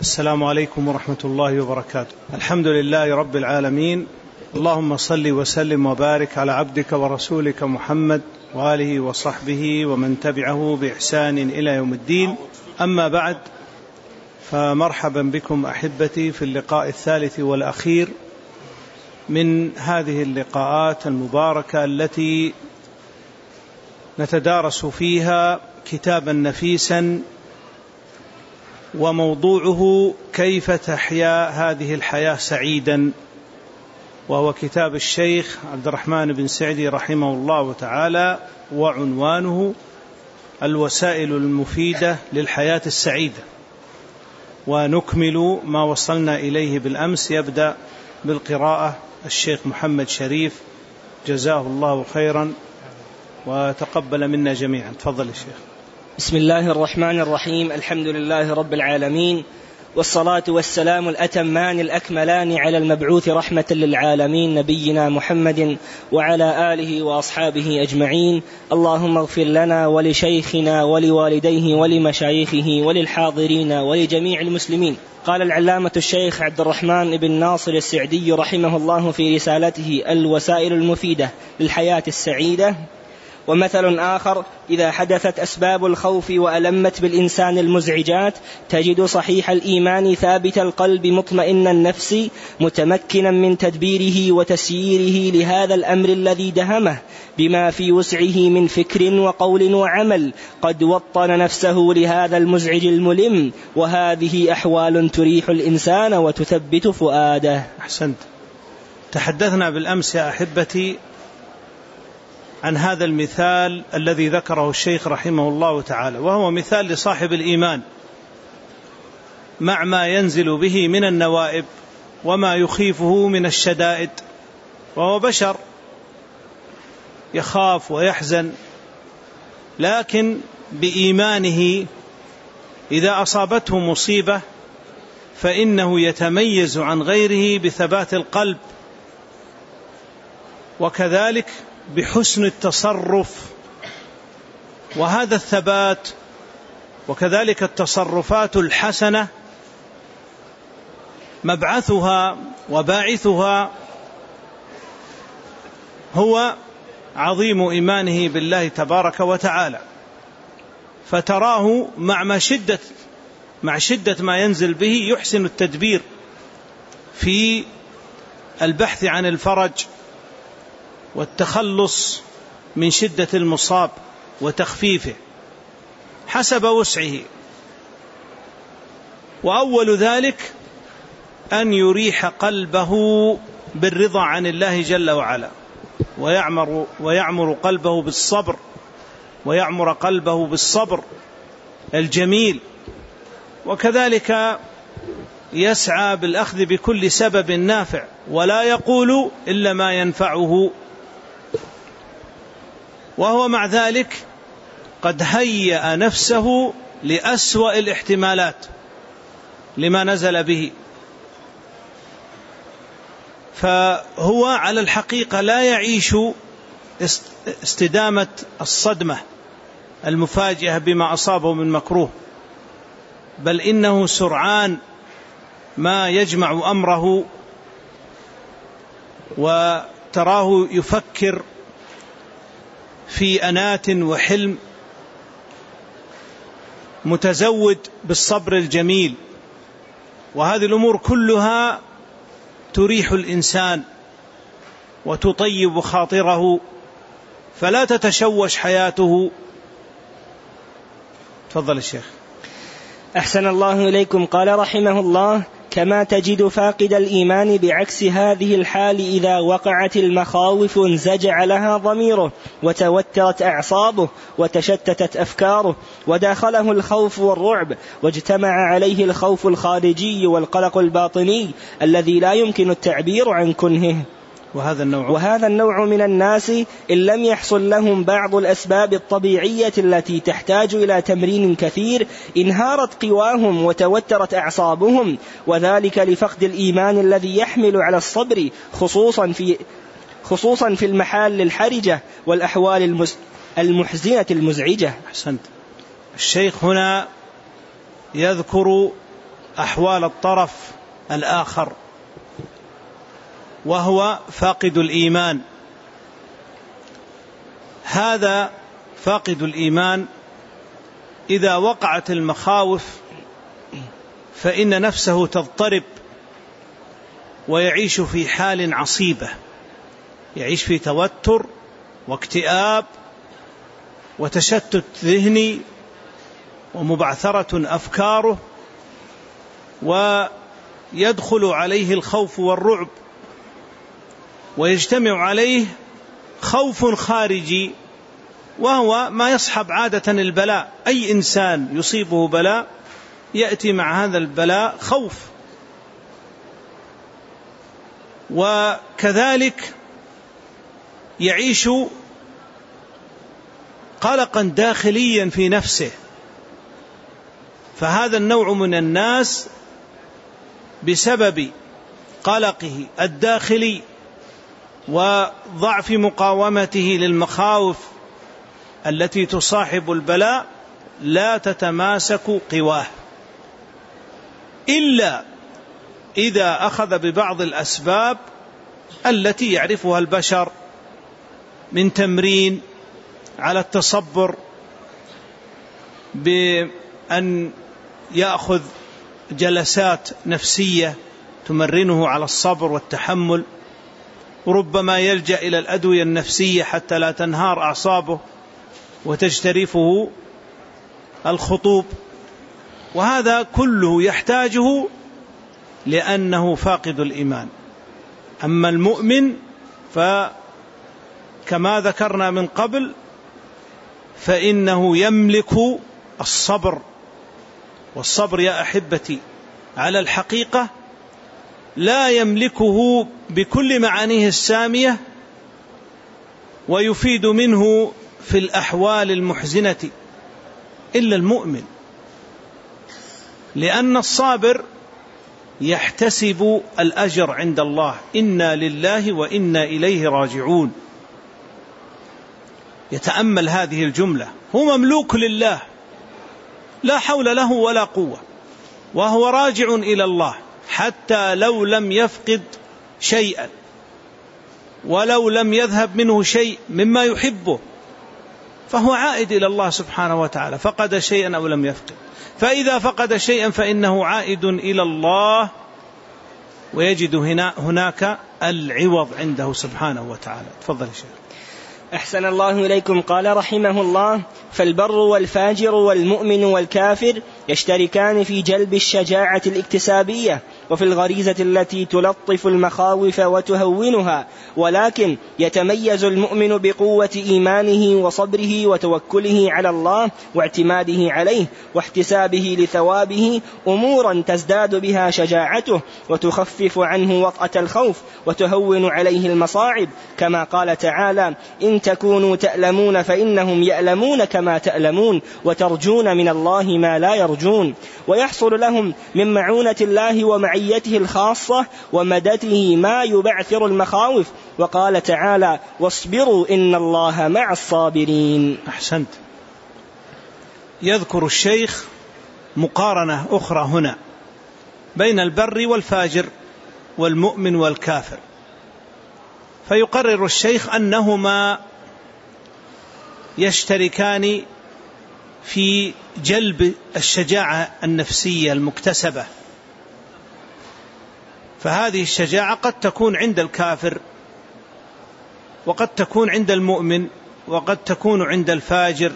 السلام عليكم ورحمة الله وبركاته. الحمد لله رب العالمين، اللهم صل وسلم وبارك على عبدك ورسولك محمد وآله وصحبه ومن تبعه بإحسان إلى يوم الدين. أما بعد، فمرحبا بكم أحبتي في اللقاء الثالث والأخير من هذه اللقاءات المباركة التي نتدارس فيها كتابا نفيسا، وموضوعه كيف تحيا هذه الحياة سعيدا، وهو كتاب الشيخ عبد الرحمن بن سعدي رحمه الله تعالى، وعنوانه الوسائل المفيدة للحياة السعيدة. ونكمل ما وصلنا إليه بالأمس. يبدأ بالقراءة الشيخ محمد شريف جزاه الله خيرا وتقبل منا جميعا. تفضل الشيخ. بسم الله الرحمن الرحيم. الحمد لله رب العالمين، والصلاة والسلام الأتمان الأكملان على المبعوث رحمة للعالمين نبينا محمد وعلى آله وأصحابه أجمعين. اللهم اغفر لنا ولشيخنا ولوالديه ولمشايخه وللحاضرين ولجميع المسلمين. قال العلامة الشيخ عبد الرحمن بن ناصر السعدي رحمه الله في رسالته الوسائل المفيدة للحياة السعيدة: ومثل آخر: إذا حدثت أسباب الخوف وألمت بالإنسان المزعجات، تجد صحيح الإيمان ثابت القلب مطمئن النفس متمكنا من تدبيره وتسييره لهذا الأمر الذي دهمه بما في وسعه من فكر وقول وعمل، قد وطن نفسه لهذا المزعج الملم، وهذه أحوال تريح الإنسان وتثبت فؤاده. أحسنت. تحدثنا بالأمس يا أحبتي عن هذا المثال الذي ذكره الشيخ رحمه الله تعالى، وهو مثال لصاحب الإيمان مع ما ينزل به من النوائب وما يخيفه من الشدائد، وهو بشر يخاف ويحزن، لكن بإيمانه إذا أصابته مصيبة فإنه يتميز عن غيره بثبات القلب، وكذلك بحسن التصرف. وهذا الثبات وكذلك التصرفات الحسنة مبعثها وباعثها هو عظيم إيمانه بالله تبارك وتعالى، فتراه مع شدة ما ينزل به يحسن التدبير في البحث عن الفرج والتخلص من شدة المصاب وتخفيفه حسب وسعه. وأول ذلك أن يريح قلبه بالرضا عن الله جل وعلا، ويعمر قلبه بالصبر، ويعمر قلبه بالصبر الجميل، وكذلك يسعى بالأخذ بكل سبب نافع، ولا يقول إلا ما ينفعه، وهو مع ذلك قد هيأ نفسه لأسوأ الاحتمالات لما نزل به، فهو على الحقيقة لا يعيش استدامة الصدمة المفاجئة بما أصابه من مكروه، بل إنه سرعان ما يجمع أمره، وتراه يفكر في أنات وحلم، متزود بالصبر الجميل. وهذه الأمور كلها تريح الإنسان وتطيب خاطره، فلا تتشوش حياته. تفضل الشيخ. أحسن الله إليكم. قال رحمه الله: كما تجد فاقد الإيمان بعكس هذه الحال إذا وقعت المخاوف انزجع لها ضميره، وتوترت أعصابه، وتشتتت أفكاره، وداخله الخوف والرعب، واجتمع عليه الخوف الخارجي والقلق الباطني الذي لا يمكن التعبير عن كنهه. وهذا النوع من الناس إن لم يحصل لهم بعض الأسباب الطبيعية التي تحتاج إلى تمرين كثير انهارت قواهم وتوترت أعصابهم، وذلك لفقد الإيمان الذي يحمل على الصبر، خصوصا في المحال الحرجة والأحوال المحزنة المزعجة. أحسنت. الشيخ هنا يذكر أحوال الطرف الآخر، وهو فاقد الإيمان. هذا فاقد الإيمان إذا وقعت المخاوف فإن نفسه تضطرب ويعيش في حال عصيبة، يعيش في توتر واكتئاب وتشتت ذهني ومبعثرة أفكاره، ويدخل عليه الخوف والرعب، ويجتمع عليه خوف خارجي وهو ما يصحب عادة البلاء. أي إنسان يصيبه بلاء يأتي مع هذا البلاء خوف. وكذلك يعيش قلقا داخليا في نفسه. فهذا النوع من الناس بسبب قلقه الداخلي وضعف مقاومته للمخاوف التي تصاحب البلاء لا تتماسك قواه، إلا إذا أخذ ببعض الأسباب التي يعرفها البشر من تمرين على التصبر، بأن يأخذ جلسات نفسية تمرنه على الصبر والتحمل، وربما يلجأ إلى الأدوية النفسية حتى لا تنهار أعصابه وتجترفه الخطوب. وهذا كله يحتاجه لأنه فاقد الإيمان. أما المؤمن فكما ذكرنا من قبل فإنه يملك الصبر. والصبر يا أحبتي على الحقيقة لا يملكه بكل معانيه السامية ويفيد منه في الأحوال المحزنة إلا المؤمن، لأن الصابر يحتسب الأجر عند الله، إنا لله وإنا إليه راجعون. يتأمل هذه الجملة، هو مملوك لله لا حول له ولا قوة، وهو راجع إلى الله حتى لو لم يفقد شيئا ولو لم يذهب منه شيء مما يحبه فهو عائد إلى الله سبحانه وتعالى، فقد شيئا أو لم يفقد. فإذا فقد شيئا فإنه عائد إلى الله ويجد هناك العوض عنده سبحانه وتعالى. تفضل يا شيخ. أحسن الله إليكم. قال رحمه الله: فالبر والفاجر والمؤمن والكافر يشتركان في جلب الشجاعة الاكتسابية وفي الغريزة التي تلطف المخاوف وتهونها، ولكن يتميز المؤمن بقوة إيمانه وصبره وتوكله على الله واعتماده عليه واحتسابه لثوابه أمورا تزداد بها شجاعته وتخفف عنه وطأة الخوف وتهون عليه المصاعب، كما قال تعالى: إن تكونوا تألمون فإنهم يألمون كما تألمون وترجون من الله ما لا يرجون. ويحصل لهم من معونة الله ومعيته الخاصة ومدته ما يبعثر المخاوف، وقال تعالى: واصبروا إن الله مع الصابرين. أحسنت. يذكر الشيخ مقارنة أخرى هنا بين البر والفاجر والمؤمن والكافر، فيقرر الشيخ أنهما يشتركان في جلب الشجاعة النفسية المكتسبة. فهذه الشجاعة قد تكون عند الكافر وقد تكون عند المؤمن وقد تكون عند الفاجر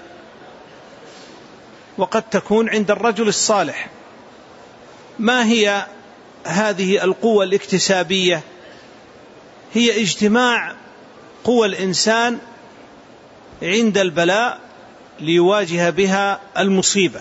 وقد تكون عند الرجل الصالح. ما هي هذه القوة الاكتسابية؟ هي اجتماع قوى الإنسان عند البلاء ليواجه بها المصيبة،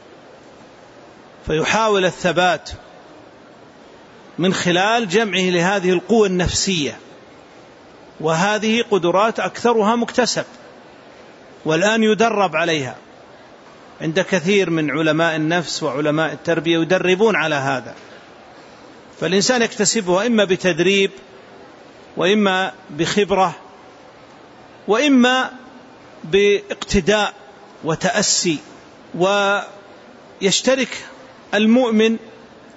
فيحاول الثبات من خلال جمعه لهذه القوة النفسية، وهذه قدرات أكثرها مكتسب والآن يدرب عليها عند كثير من علماء النفس وعلماء التربية، يدربون على هذا. فالإنسان يكتسبها إما بتدريب وإما بخبرة وإما باقتداء وتأسي. ويشترك المؤمن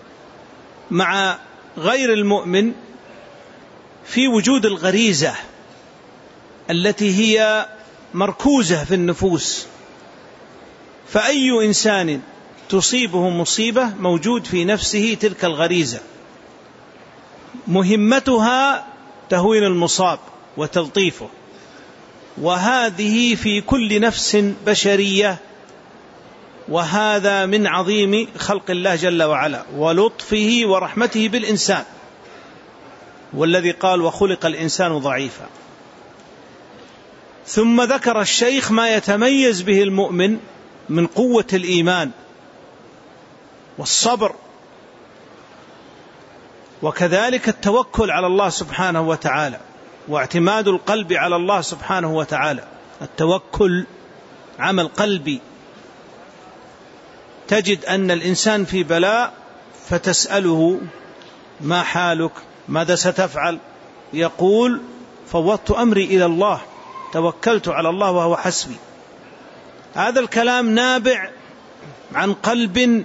مع غير المؤمن في وجود الغريزة التي هي مركوزة في النفوس، فأي إنسان تصيبه مصيبة موجود في نفسه تلك الغريزة، مهمتها تهوين المصاب وتلطيفه، وهذه في كل نفس بشرية، وهذا من عظيم خلق الله جل وعلا ولطفه ورحمته بالإنسان، والذي قال وخلق الإنسان ضعيفا. ثم ذكر الشيخ ما يتميز به المؤمن من قوة الإيمان والصبر، وكذلك التوكل على الله سبحانه وتعالى واعتماد القلب على الله سبحانه وتعالى. التوكل عمل قلبي، تجد أن الإنسان في بلاء فتسأله ما حالك، ماذا ستفعل، يقول فوضت أمري إلى الله، توكلت على الله وهو حسبي. هذا الكلام نابع عن قلب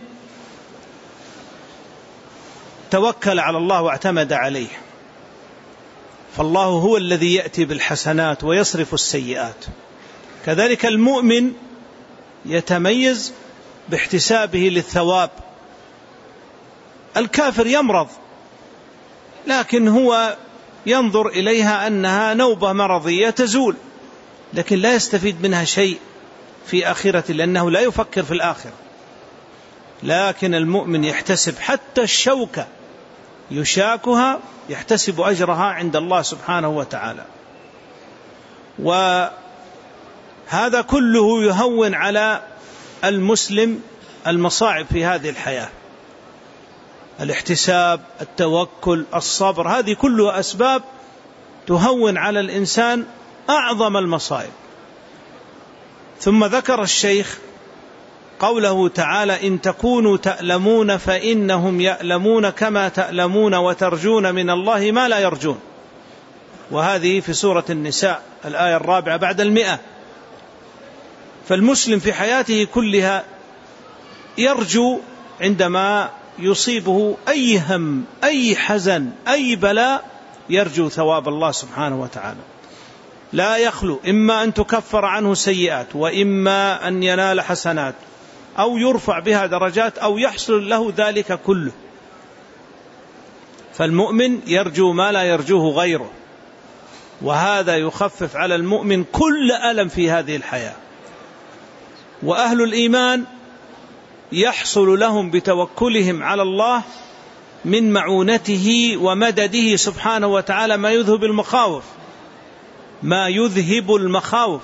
توكل على الله واعتمد عليه. فالله هو الذي يأتي بالحسنات ويصرف السيئات. كذلك المؤمن يتميز باحتسابه للثواب. الكافر يمرض لكن هو ينظر إليها أنها نوبة مرضية تزول، لكن لا يستفيد منها شيء في آخرته لأنه لا يفكر في الآخرة. لكن المؤمن يحتسب حتى الشوكة يشاكها يحتسب أجرها عند الله سبحانه وتعالى. وهذا كله يهون على المسلم المصاعب في هذه الحياة. الاحتساب، التوكل، الصبر، هذه كلها أسباب تهون على الإنسان أعظم المصائب. ثم ذكر الشيخ قوله تعالى إن تكونوا تألمون فإنهم يألمون كما تألمون وترجون من الله ما لا يرجون، وهذه في سورة النساء الآية 4 بعد 100. فالمسلم في حياته كلها يرجو عندما يصيبه أي هم، أي حزن، أي بلاء، يرجو ثواب الله سبحانه وتعالى. لا يخلو إما أن تكفر عنه سيئات، وإما أن ينال حسنات، أو يرفع بها درجات، أو يحصل له ذلك كله. فالمؤمن يرجو ما لا يرجوه غيره، وهذا يخفف على المؤمن كل ألم في هذه الحياة. وأهل الإيمان يحصل لهم بتوكلهم على الله من معونته ومدده سبحانه وتعالى ما يذهب المخاوف، ما يذهب المخاوف،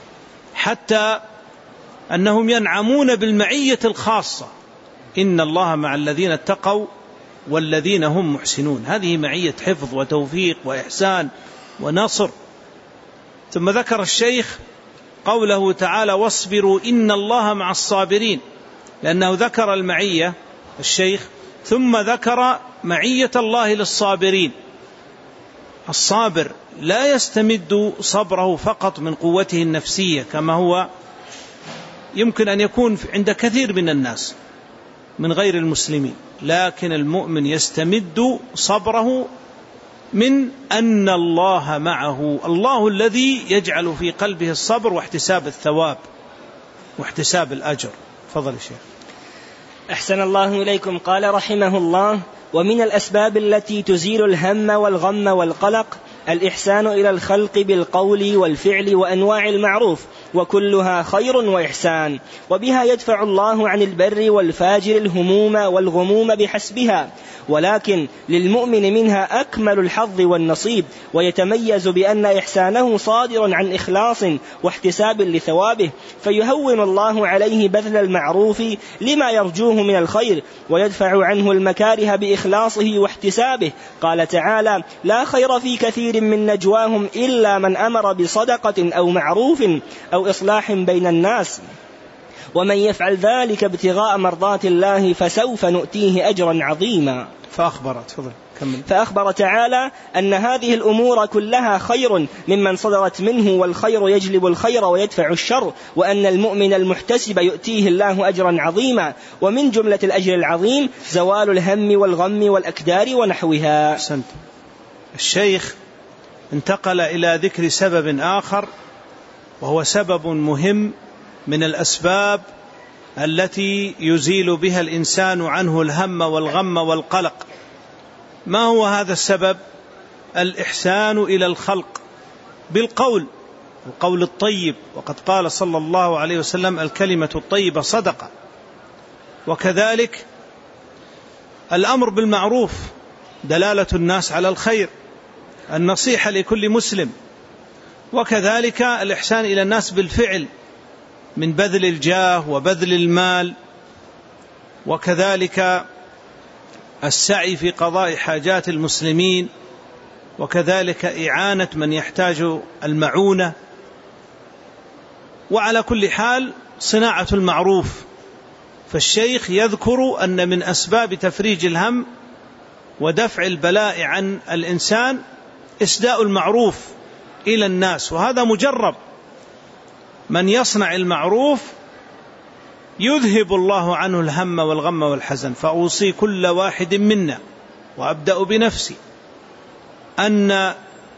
حتى أنهم ينعمون بالمعية الخاصة. إن الله مع الذين اتقوا والذين هم محسنون. هذه معية حفظ وتوفيق وإحسان ونصر. ثم ذكر الشيخ قوله تعالى واصبروا إن الله مع الصابرين، لأنه ذكر المعية الشيخ ثم ذكر معية الله للصابرين. الصابر لا يستمد صبره فقط من قوته النفسية كما هو يمكن أن يكون عند كثير من الناس من غير المسلمين، لكن المؤمن يستمد صبره من أن الله معه، الله الذي يجعل في قلبه الصبر واحتساب الثواب واحتساب الأجر. فضل الشيخ. أحسن الله إليكم. قال رحمه الله ومن الأسباب التي تزيل الهم والغم والقلق الإحسان إلى الخلق بالقول والفعل وأنواع المعروف، وكلها خير وإحسان، وبها يدفع الله عن البر والفاجر الهموم والغموم بحسبها، ولكن للمؤمن منها أكمل الحظ والنصيب، ويتميز بأن إحسانه صادر عن إخلاص واحتساب لثوابه، فيهون الله عليه بذل المعروف لما يرجوه من الخير، ويدفع عنه المكاره بإخلاصه واحتسابه. قال تعالى لا خير في كثير من نجواهم إلا من أمر بصدقة أو معروف أو إصلاح بين الناس، ومن يفعل ذلك ابتغاء مرضات الله فسوف نؤتيه أجرا عظيما. فأخبر تعالى أن هذه الأمور كلها خير ممن صدرت منه، والخير يجلب الخير ويدفع الشر، وأن المؤمن المحتسب يؤتيه الله أجرا عظيما، ومن جملة الأجر العظيم زوال الهم والغم والأكدار ونحوها. أحسنت. الشيخ انتقل إلى ذكر سبب آخر، وهو سبب مهم من الأسباب التي يزيل بها الإنسان عنه الهم والغم والقلق. ما هو هذا السبب؟ الإحسان إلى الخلق بالقول، القول الطيب، وقد قال صلى الله عليه وسلم: الكلمة الطيبة صدقة. وكذلك الأمر بالمعروف، دلالة الناس على الخير، النصيحة لكل مسلم. وكذلك الإحسان إلى الناس بالفعل من بذل الجاه وبذل المال، وكذلك السعي في قضاء حاجات المسلمين، وكذلك إعانة من يحتاج المعونة. وعلى كل حال صناعة المعروف. فالشيخ يذكر أن من أسباب تفريج الهم ودفع البلاء عن الإنسان إسداء المعروف إلى الناس، وهذا مجرب. من يصنع المعروف يذهب الله عنه الهم والغم والحزن. فأوصي كل واحد منا، وأبدأ بنفسي، أن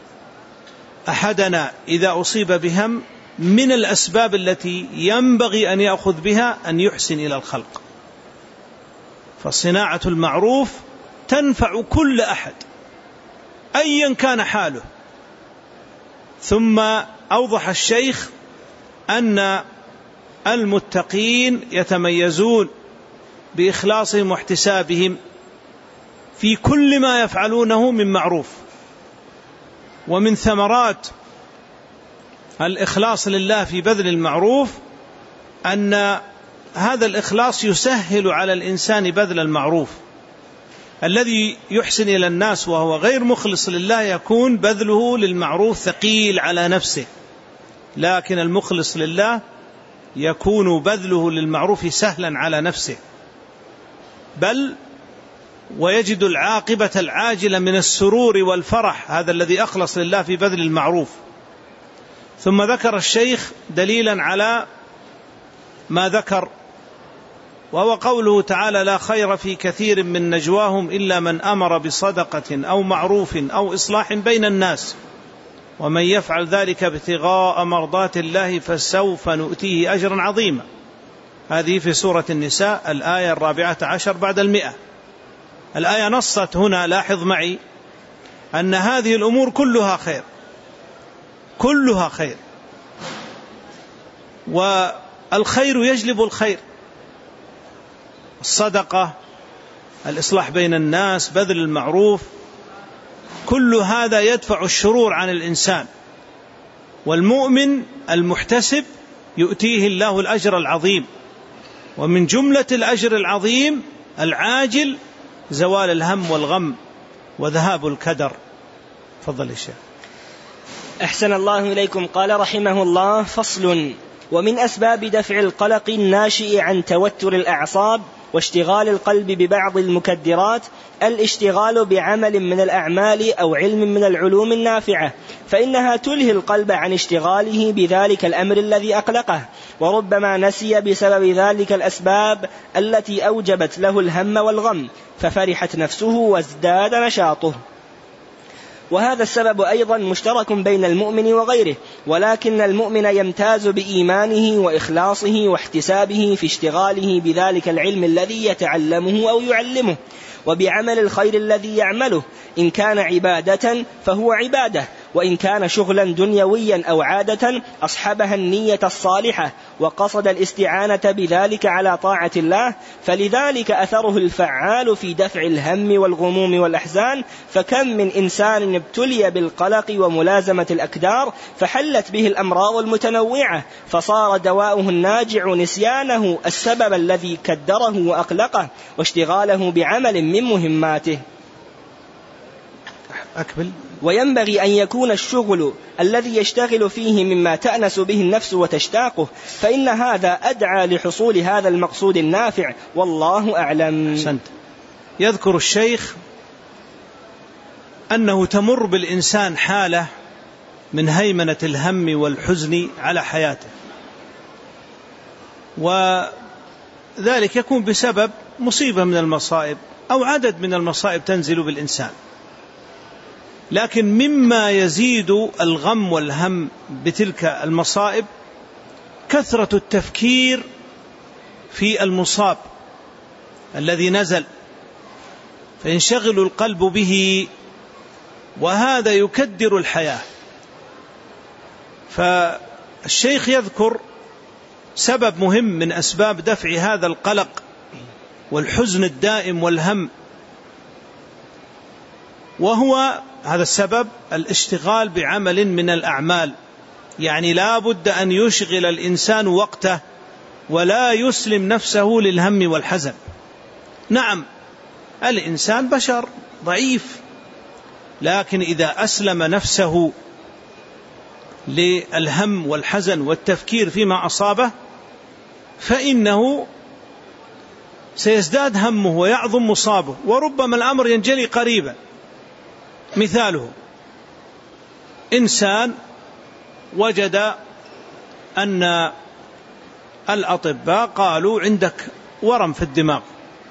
أحدنا إذا أصيب بهم من الأسباب التي ينبغي أن يأخذ بها أن يحسن إلى الخلق. فصناعة المعروف تنفع كل أحد أيا كان حاله. ثم أوضح الشيخ أن المتقين يتميزون بإخلاصهم واحتسابهم في كل ما يفعلونه من معروف. ومن ثمرات الإخلاص لله في بذل المعروف أن هذا الإخلاص يسهل على الإنسان بذل المعروف. الذي يحسن إلى الناس وهو غير مخلص لله يكون بذله للمعروف ثقيل على نفسه، لكن المخلص لله يكون بذله للمعروف سهلا على نفسه، بل ويجد العاقبة العاجلة من السرور والفرح، هذا الذي أخلص لله في بذل المعروف. ثم ذكر الشيخ دليلا على ما ذكر، وهو قوله تعالى: لا خير في كثير من نجواهم إلا من أمر بصدقة أو معروف أو إصلاح بين الناس ومن يفعل ذلك ابتغاء مرضات الله فسوف نؤتيه أجرا عظيما. هذه في سورة النساء الآية 14 بعد 100. الآية نصت هنا، لاحظ معي، أن هذه الأمور كلها خير، كلها خير، والخير يجلب الخير. الصدقة، الإصلاح بين الناس، بذل المعروف، كل هذا يدفع الشرور عن الإنسان. والمؤمن المحتسب يؤتيه الله الأجر العظيم، ومن جملة الأجر العظيم العاجل زوال الهم والغم وذهاب الكدر. تفضل يا شيخ. أحسن الله إليكم. قال رحمه الله: فصل. ومن أسباب دفع القلق الناشئ عن توتر الأعصاب واشتغال القلب ببعض المكدرات الاشتغال بعمل من الأعمال أو علم من العلوم النافعة، فإنها تلهي القلب عن اشتغاله بذلك الأمر الذي أقلقه، وربما نسي بسبب ذلك الأسباب التي أوجبت له الهم والغم، ففرحت نفسه وازداد نشاطه. وهذا السبب أيضا مشترك بين المؤمن وغيره، ولكن المؤمن يمتاز بإيمانه وإخلاصه واحتسابه في اشتغاله بذلك العلم الذي يتعلمه أو يعلمه، وبعمل الخير الذي يعمله. إن كان عبادة فهو عبادة، وإن كان شغلا دنيويا أو عادة أصحبها النية الصالحة وقصد الاستعانة بذلك على طاعة الله، فلذلك أثره الفعال في دفع الهم والغموم والأحزان. فكم من إنسان ابتلي بالقلق وملازمة الأكدار فحلت به الأمراض المتنوعة، فصار دواؤه الناجع نسيانه السبب الذي كدره وأقلقه واشتغاله بعمل من مهماته. أكمل. وينبغي أن يكون الشغل الذي يشتغل فيه مما تأنس به النفس وتشتاقه، فإن هذا أدعى لحصول هذا المقصود النافع، والله أعلم. أحسنت. يذكر الشيخ أنه تمر بالإنسان حالة من هيمنة الهم والحزن على حياته، وذلك يكون بسبب مصيبة من المصائب أو عدد من المصائب تنزل بالإنسان. لكن مما يزيد الغم والهم بتلك المصائب كثرة التفكير في المصاب الذي نزل، فينشغل القلب به، وهذا يكدر الحياة. فالشيخ يذكر سبب مهم من أسباب دفع هذا القلق والحزن الدائم والهم، وهو هذا السبب الاشتغال بعمل من الأعمال. يعني لا بد أن يشغل الإنسان وقته ولا يسلم نفسه للهم والحزن. نعم الإنسان بشر ضعيف، لكن إذا أسلم نفسه للهم والحزن والتفكير فيما أصابه فإنه سيزداد همه ويعظم مصابه، وربما الأمر ينجلي قريبا. مثاله إنسان وجد أن الأطباء قالوا عندك ورم في الدماغ،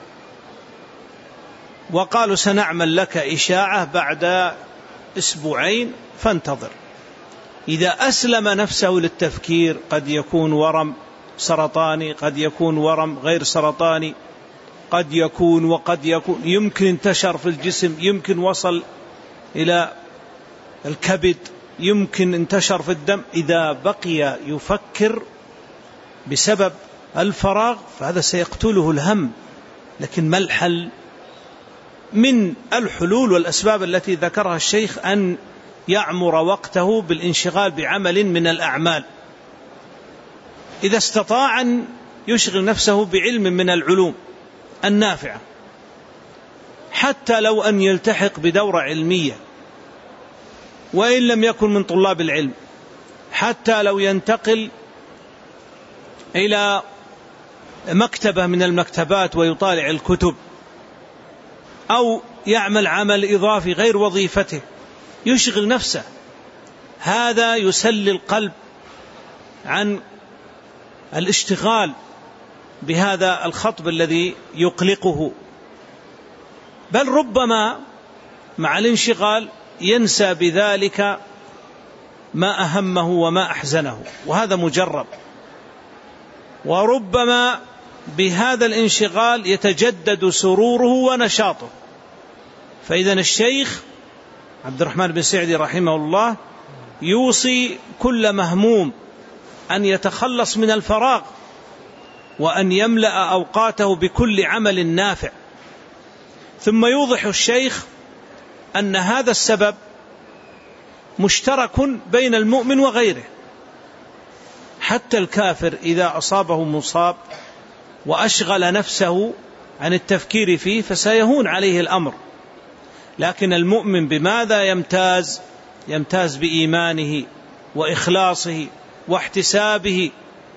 وقالوا سنعمل لك إشاعة بعد أسبوعين فانتظر. إذا أسلم نفسه للتفكير قد يكون ورم سرطاني، قد يكون ورم غير سرطاني، قد يكون وقد يكون، يمكن انتشر في الجسم، يمكن وصل إلى الكبد، يمكن انتشر في الدم. إذا بقي يفكر بسبب الفراغ فهذا سيقتله الهم. لكن ما الحل؟ من الحلول والأسباب التي ذكرها الشيخ أن يعمر وقته بالانشغال بعمل من الأعمال. إذا استطاع أن يشغل نفسه بعلم من العلوم النافعة، حتى لو أن يلتحق بدورة علمية وإن لم يكن من طلاب العلم، حتى لو ينتقل إلى مكتبة من المكتبات ويطالع الكتب، أو يعمل عمل إضافي غير وظيفته يشغل نفسه. هذا يسلي القلب عن الاشتغال بهذا الخطب الذي يقلقه، بل ربما مع الانشغال ينسى بذلك ما أهمه وما أحزنه، وهذا مجرب. وربما بهذا الانشغال يتجدد سروره ونشاطه. فإذا الشيخ عبد الرحمن بن سعدي رحمه الله يوصي كل مهموم أن يتخلص من الفراغ وأن يملأ أوقاته بكل عمل نافع. ثم يوضح الشيخ أن هذا السبب مشترك بين المؤمن وغيره. حتى الكافر إذا أصابه مصاب وأشغل نفسه عن التفكير فيه فسيهون عليه الأمر، لكن المؤمن بماذا يمتاز؟ يمتاز بإيمانه وإخلاصه واحتسابه.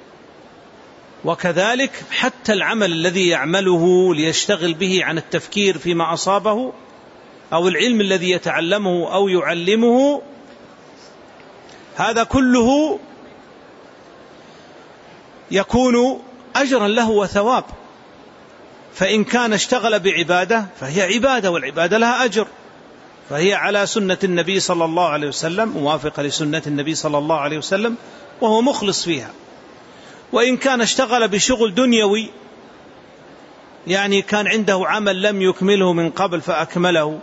وكذلك حتى العمل الذي يعمله ليشتغل به عن التفكير فيما أصابه، أو العلم الذي يتعلمه أو يعلمه، هذا كله يكون أجرا له وثواب. فإن كان اشتغل بعبادة فهي عبادة، والعبادة لها أجر، فهي على سنة النبي صلى الله عليه وسلم، موافقة لسنة النبي صلى الله عليه وسلم، وهو مخلص فيها. وإن كان اشتغل بشغل دنيوي، يعني كان عنده عمل لم يكمله من قبل فأكمله،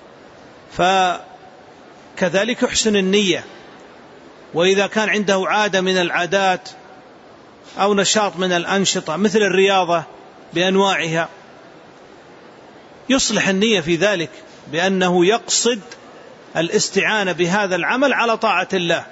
فكذلك يحسن النية. وإذا كان عنده عادة من العادات أو نشاط من الأنشطة مثل الرياضة بأنواعها، يصلح النية في ذلك بأنه يقصد الاستعانة بهذا العمل على طاعة الله.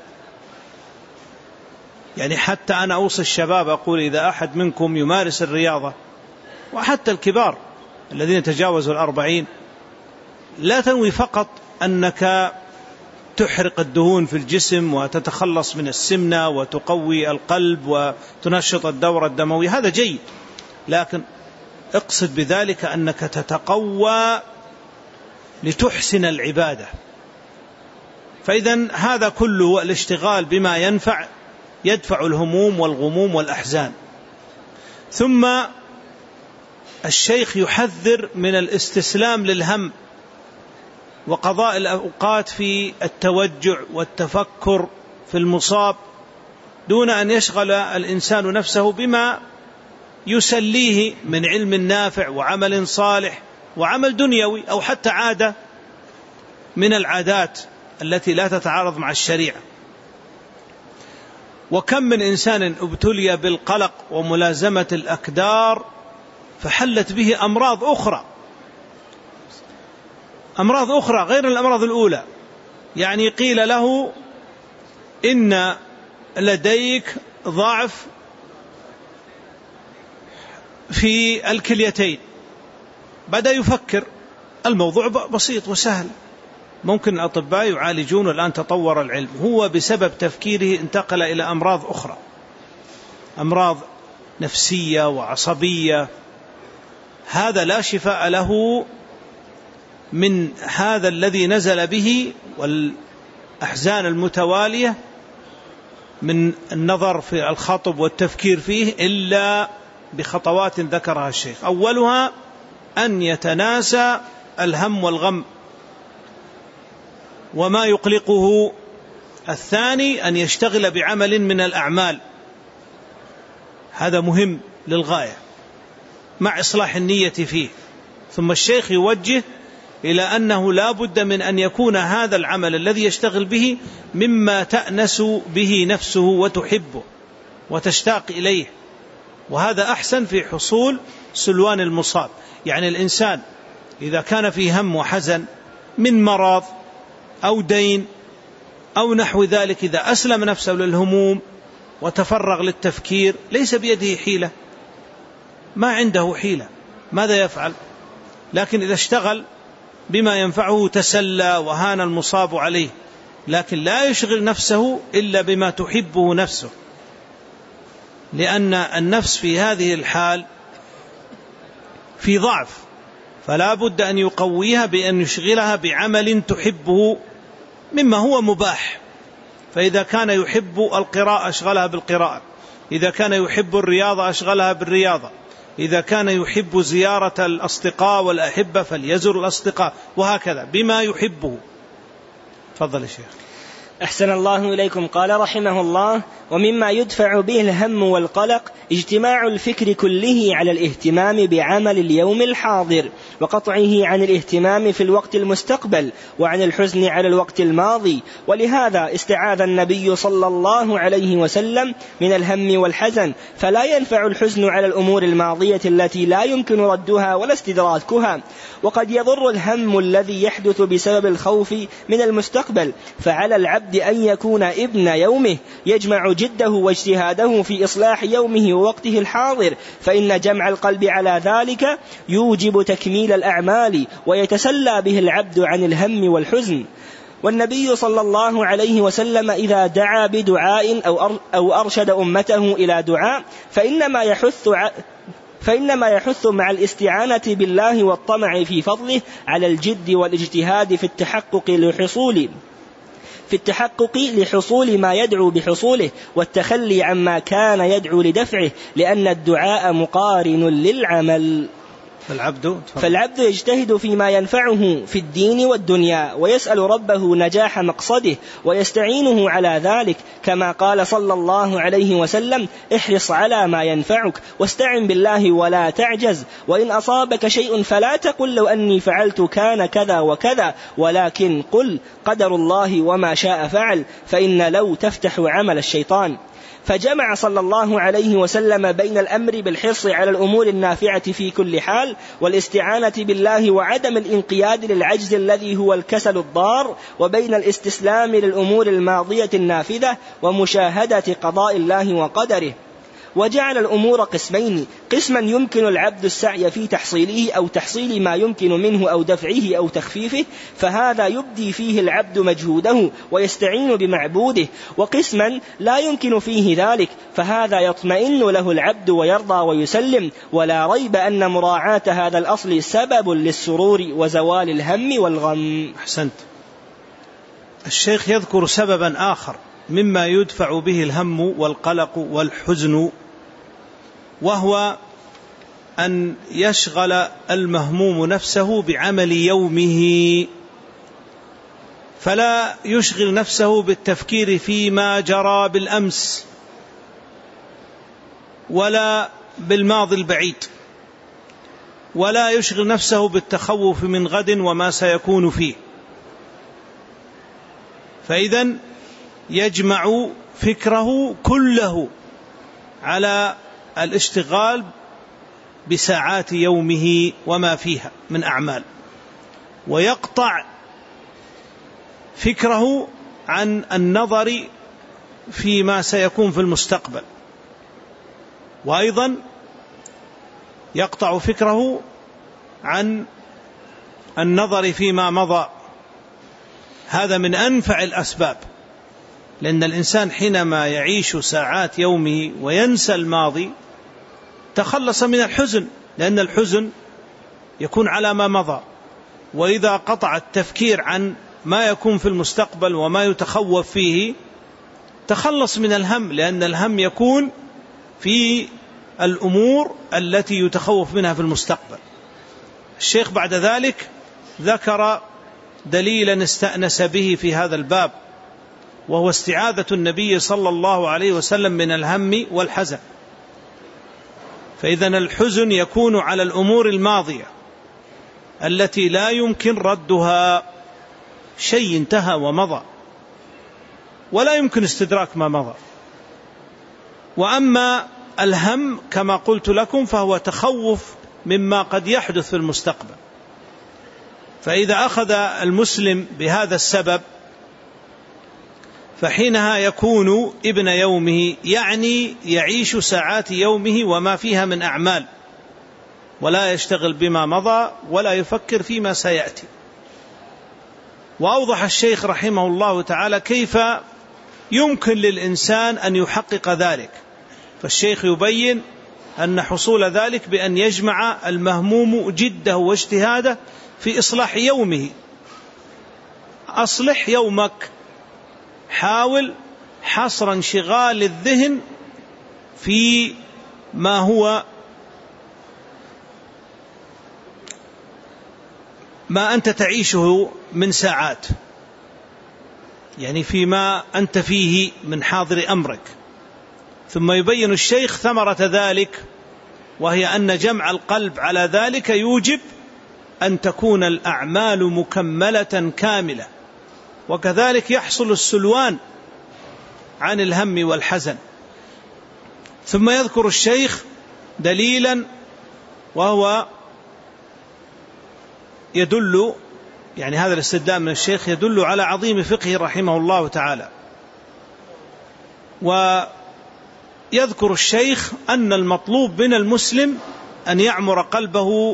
يعني حتى أنا أوصي الشباب أقول إذا أحد منكم يمارس الرياضة، وحتى الكبار الذين تجاوزوا 40، لا تنوي فقط أنك تحرق الدهون في الجسم وتتخلص من السمنة وتقوي القلب وتنشط الدورة الدموية، هذا جيد، لكن اقصد بذلك أنك تتقوى لتحسن العبادة. فإذن هذا كله الاشتغال بما ينفع يدفع الهموم والغموم والأحزان. ثم الشيخ يحذر من الاستسلام للهم وقضاء الأوقات في التوجع والتفكر في المصاب دون أن يشغل الإنسان نفسه بما يسليه من علم نافع وعمل صالح وعمل دنيوي أو حتى عادة من العادات التي لا تتعارض مع الشريعة. وكم من إنسان ابتلي بالقلق وملازمة الأكدار فحلت به أمراض أخرى غير الأمراض الأولى. يعني قيل له إن لديك ضعف في الكليتين، بدأ يفكر الموضوع بسيط وسهل، ممكن الأطباء يعالجون، والآن تطور العلم. هو بسبب تفكيره انتقل إلى أمراض أخرى، أمراض نفسية وعصبية. هذا لا شفاء له من هذا الذي نزل به والأحزان المتوالية من النظر في الخطب والتفكير فيه إلا بخطوات ذكرها الشيخ. أولها أن يتناسى الهم والغم وما يقلقه. الثاني أن يشتغل بعمل من الأعمال، هذا مهم للغاية مع إصلاح النية فيه. ثم الشيخ يوجه إلى أنه لا بد من أن يكون هذا العمل الذي يشتغل به مما تأنس به نفسه وتحبه وتشتاق إليه، وهذا أحسن في حصول سلوان المصاب. يعني الإنسان إذا كان فيه هم وحزن من مرض أو دين أو نحو ذلك، إذا أسلم نفسه للهموم وتفرغ للتفكير ليس بيده حيلة، ما عنده حيلة، ماذا يفعل؟ لكن إذا اشتغل بما ينفعه تسلى وهان المصاب عليه، لكن لا يشغل نفسه إلا بما تحبه نفسه، لأن النفس في هذه الحال في ضعف، فلا بد أن يقويها بأن يشغلها بعمل تحبه مما هو مباح. فإذا كان يحب القراءة أشغلها بالقراءة، إذا كان يحب الرياضة أشغلها بالرياضة، إذا كان يحب زيارة الأصدقاء والأحبة فليزر الأصدقاء، وهكذا بما يحبه. تفضل يا شيخ. أحسن الله إليكم. قال رحمه الله: ومما يدفع به الهم والقلق اجتماع الفكر كله على الاهتمام بعمل اليوم الحاضر وقطعه عن الاهتمام في الوقت المستقبل وعن الحزن على الوقت الماضي. ولهذا استعاذ النبي صلى الله عليه وسلم من الهم والحزن، فلا ينفع الحزن على الأمور الماضية التي لا يمكن ردها ولا استدراكها. وقد يضر الهم الذي يحدث بسبب الخوف من المستقبل، فعلى العبد أن يكون ابن يومه يجمع جده واجتهاده في إصلاح يومه ووقته الحاضر، فإن جمع القلب على ذلك يوجب تكميل الأعمال ويتسلى به العبد عن الهم والحزن. والنبي صلى الله عليه وسلم إذا دعا بدعاء أو أرشد أمته إلى دعاء فإنما يحث مع الاستعانة بالله والطمع في فضله على الجد والاجتهاد في التحقق لحصول ما يدعو بحصوله، والتخلي عما كان يدعو لدفعه، لأن الدعاء مقارن للعمل. فالعبد يجتهد فيما ينفعه في الدين والدنيا، ويسأل ربه نجاح مقصده ويستعينه على ذلك، كما قال صلى الله عليه وسلم: احرص على ما ينفعك واستعن بالله ولا تعجز، وإن أصابك شيء فلا تقل لو أني فعلت كان كذا وكذا، ولكن قل قدر الله وما شاء فعل، فإن لو تفتح عمل الشيطان. فجمع صلى الله عليه وسلم بين الأمر بالحرص على الأمور النافعة في كل حال، والاستعانة بالله وعدم الانقياد للعجز الذي هو الكسل الضار، وبين الاستسلام للأمور الماضية النافذة ومشاهدة قضاء الله وقدره. وجعل الأمور قسمين: قسما يمكن العبد السعي في تحصيله أو تحصيل ما يمكن منه أو دفعه أو تخفيفه، فهذا يبدي فيه العبد مجهوده ويستعين بمعبوده، وقسما لا يمكن فيه ذلك، فهذا يطمئن له العبد ويرضى ويسلم. ولا ريب أن مراعاة هذا الأصل سبب للسرور وزوال الهم والغم. أحسنت. الشيخ يذكر سببا آخر مما يدفع به الهم والقلق والحزن، وهو أن يشغل المهموم نفسه بعمل يومه، فلا يشغل نفسه بالتفكير فيما جرى بالأمس ولا بالماضي البعيد، ولا يشغل نفسه بالتخوف من غد وما سيكون فيه. فإذن يجمع فكره كله على الاشتغال بساعات يومه وما فيها من أعمال، ويقطع فكره عن النظر فيما سيكون في المستقبل، وأيضا يقطع فكره عن النظر فيما مضى. هذا من أنفع الأسباب، لأن الإنسان حينما يعيش ساعات يومه وينسى الماضي تخلص من الحزن، لأن الحزن يكون على ما مضى. وإذا قطع التفكير عن ما يكون في المستقبل وما يتخوف فيه تخلص من الهم، لأن الهم يكون في الأمور التي يتخوف منها في المستقبل. الشيخ بعد ذلك ذكر دليلا استأنس به في هذا الباب، وهو استعاذة النبي صلى الله عليه وسلم من الهم والحزن. فإذا الحزن يكون على الأمور الماضية التي لا يمكن ردها، شيء انتهى ومضى ولا يمكن استدراك ما مضى. وأما الهم كما قلت لكم فهو تخوف مما قد يحدث في المستقبل. فإذا أخذ المسلم بهذا السبب فحينها يكون ابن يومه، يعني يعيش ساعات يومه وما فيها من أعمال، ولا يشتغل بما مضى ولا يفكر فيما سيأتي. وأوضح الشيخ رحمه الله تعالى كيف يمكن للإنسان أن يحقق ذلك. فالشيخ يبين أن حصول ذلك بأن يجمع المهموم جده واجتهاده في إصلاح يومه. أصلح يومك، حاول حصر انشغال الذهن في ما هو ما أنت تعيشه من ساعات، يعني فيما أنت فيه من حاضر أمرك. ثم يبين الشيخ ثمرة ذلك، وهي أن جمع القلب على ذلك يوجب أن تكون الأعمال مكملة كاملة، وكذلك يحصل السلوان عن الهم والحزن. ثم يذكر الشيخ دليلا، وهو يدل، يعني هذا الاستدلال من الشيخ يدل على عظيم فقه رحمه الله تعالى. ويذكر الشيخ أن المطلوب من المسلم أن يعمر قلبه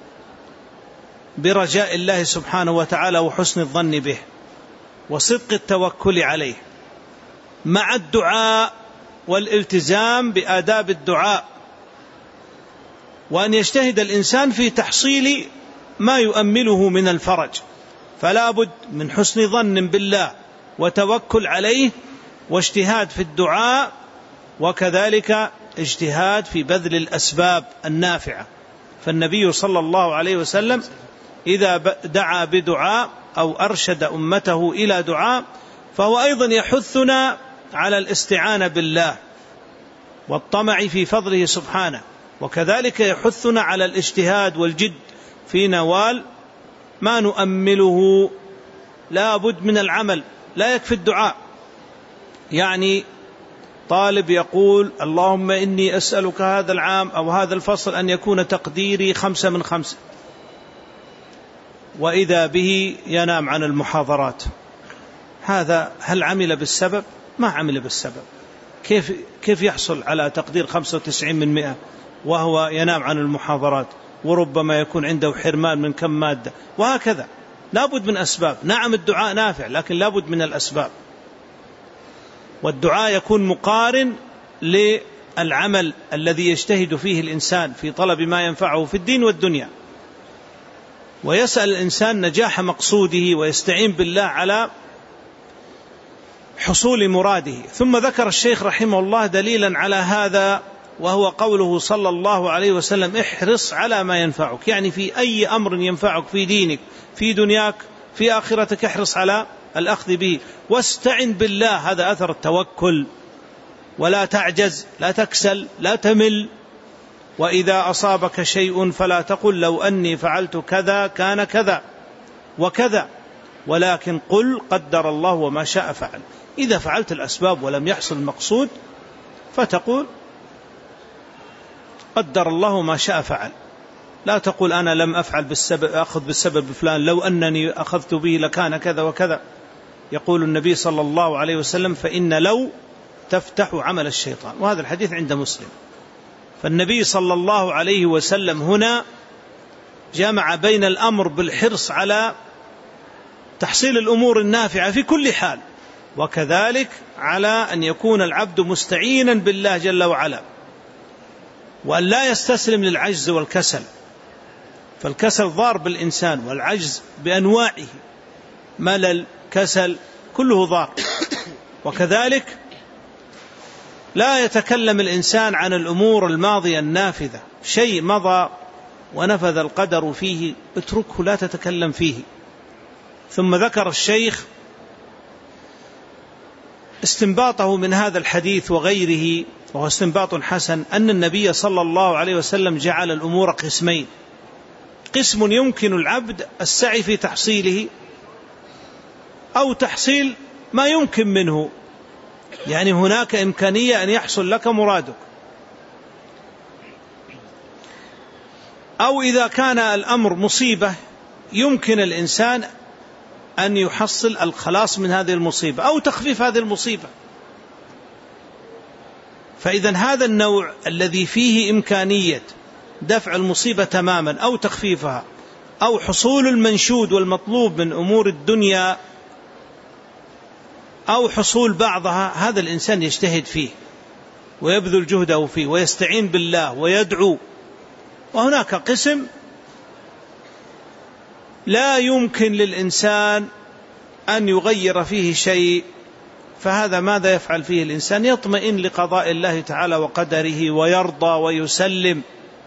برجاء الله سبحانه وتعالى وحسن الظن به وصدق التوكل عليه، مع الدعاء والالتزام بآداب الدعاء، وأن يجتهد الإنسان في تحصيل ما يؤمله من الفرج. فلا بد من حسن ظن بالله وتوكل عليه واجتهاد في الدعاء، وكذلك اجتهاد في بذل الأسباب النافعة. فالنبي صلى الله عليه وسلم إذا دعا بدعاء أو أرشد أمته إلى دعاء فهو أيضا يحثنا على الاستعانة بالله والطمع في فضله سبحانه، وكذلك يحثنا على الاجتهاد والجد في نوال ما نؤمله. لا بد من العمل، لا يكفي الدعاء. يعني طالب يقول اللهم إني أسألك هذا العام أو هذا الفصل أن يكون تقديري 5 من 5، وإذا به ينام عن المحاضرات. هذا هل عمل بالسبب؟ ما عمل بالسبب. كيف يحصل على تقدير 95% وهو ينام عن المحاضرات، وربما يكون عنده حرمان من كم مادة، وهكذا. لابد من أسباب. نعم الدعاء نافع، لكن لابد من الأسباب، والدعاء يكون مقارن للعمل الذي يجتهد فيه الإنسان في طلب ما ينفعه في الدين والدنيا، ويسأل الإنسان نجاح مقصوده ويستعين بالله على حصول مراده. ثم ذكر الشيخ رحمه الله دليلا على هذا، وهو قوله صلى الله عليه وسلم: احرص على ما ينفعك، يعني في أي أمر ينفعك في دينك في دنياك في آخرتك احرص على الأخذ به، واستعن بالله. هذا أثر التوكل. ولا تعجز، لا تكسل، لا تمل. وإذا أصابك شيء فلا تقل لو أني فعلت كذا كان كذا وكذا، ولكن قل قدر الله وما شاء فعل. إذا فعلت الأسباب ولم يحصل المقصود فتقول قدر الله ما شاء فعل. لا تقول أنا لم أفعل بالسبب، أخذ بالسبب فلان، لو أنني أخذت به لكان كذا وكذا. يقول النبي صلى الله عليه وسلم: فإن لو تفتح عمل الشيطان. وهذا الحديث عند مسلم. فالنبي صلى الله عليه وسلم هنا جمع بين الأمر بالحرص على تحصيل الأمور النافعة في كل حال، وكذلك على أن يكون العبد مستعينا بالله جل وعلا، وأن لا يستسلم للعجز والكسل. فالكسل ضار بالإنسان، والعجز بأنواعه، ملل، كسل، كله ضار. وكذلك لا يتكلم الإنسان عن الأمور الماضية النافذة، شيء مضى ونفذ القدر فيه اتركه، لا تتكلم فيه. ثم ذكر الشيخ استنباطه من هذا الحديث وغيره، وهو استنباط حسن، أن النبي صلى الله عليه وسلم جعل الأمور قسمين: قسم يمكن العبد السعي في تحصيله أو تحصيل ما يمكن منه، يعني هناك إمكانية أن يحصل لك مرادك، أو إذا كان الأمر مصيبة يمكن الإنسان أن يحصل الخلاص من هذه المصيبة أو تخفيف هذه المصيبة. فإذا هذا النوع الذي فيه إمكانية دفع المصيبة تماما أو تخفيفها أو حصول المنشود والمطلوب من أمور الدنيا أو حصول بعضها، هذا الإنسان يجتهد فيه ويبذل جهده فيه ويستعين بالله ويدعو. وهناك قسم لا يمكن للإنسان أن يغير فيه شيء، فهذا ماذا يفعل فيه الإنسان؟ يطمئن لقضاء الله تعالى وقدره ويرضى ويسلم.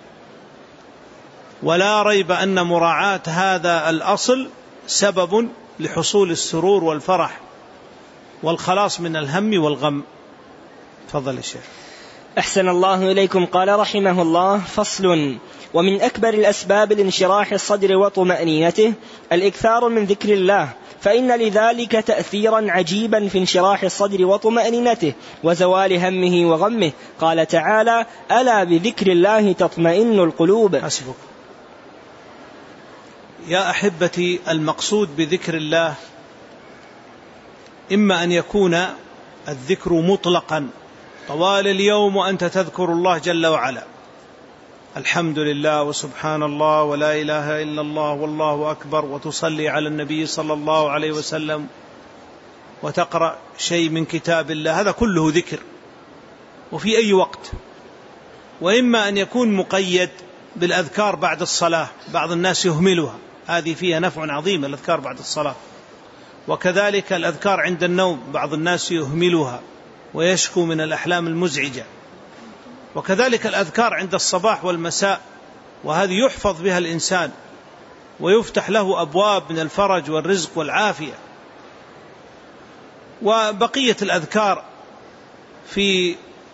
ولا ريب أن مراعاة هذا الأصل سبب لحصول السرور والفرح والخلاص من الهم والغم. تفضل الشيخ. أحسن الله إليكم. قال رحمه الله: فصل: ومن أكبر الأسباب لانشراح الصدر وطمأنينته الإكثار من ذكر الله، فإن لذلك تأثيرا عجيبا في انشراح الصدر وطمأنينته وزوال همه وغمه. قال تعالى: ألا بذكر الله تطمئن القلوب. حسبك. يا أحبتي، المقصود بذكر الله إما أن يكون الذكر مطلقا طوال اليوم وأنت تذكر الله جل وعلا، الحمد لله وسبحان الله ولا إله إلا الله والله أكبر، وتصلي على النبي صلى الله عليه وسلم وتقرأ شيء من كتاب الله، هذا كله ذكر وفي أي وقت. وإما أن يكون مقيد بالأذكار بعد الصلاة، بعض الناس يهملها، هذه فيها نفع عظيم الأذكار بعد الصلاة. وكذلك الأذكار عند النوم بعض الناس يهملها ويشكو من الأحلام المزعجة. وكذلك الأذكار عند الصباح والمساء، وهذه يحفظ بها الإنسان ويفتح له أبواب من الفرج والرزق والعافية. وبقية الأذكار في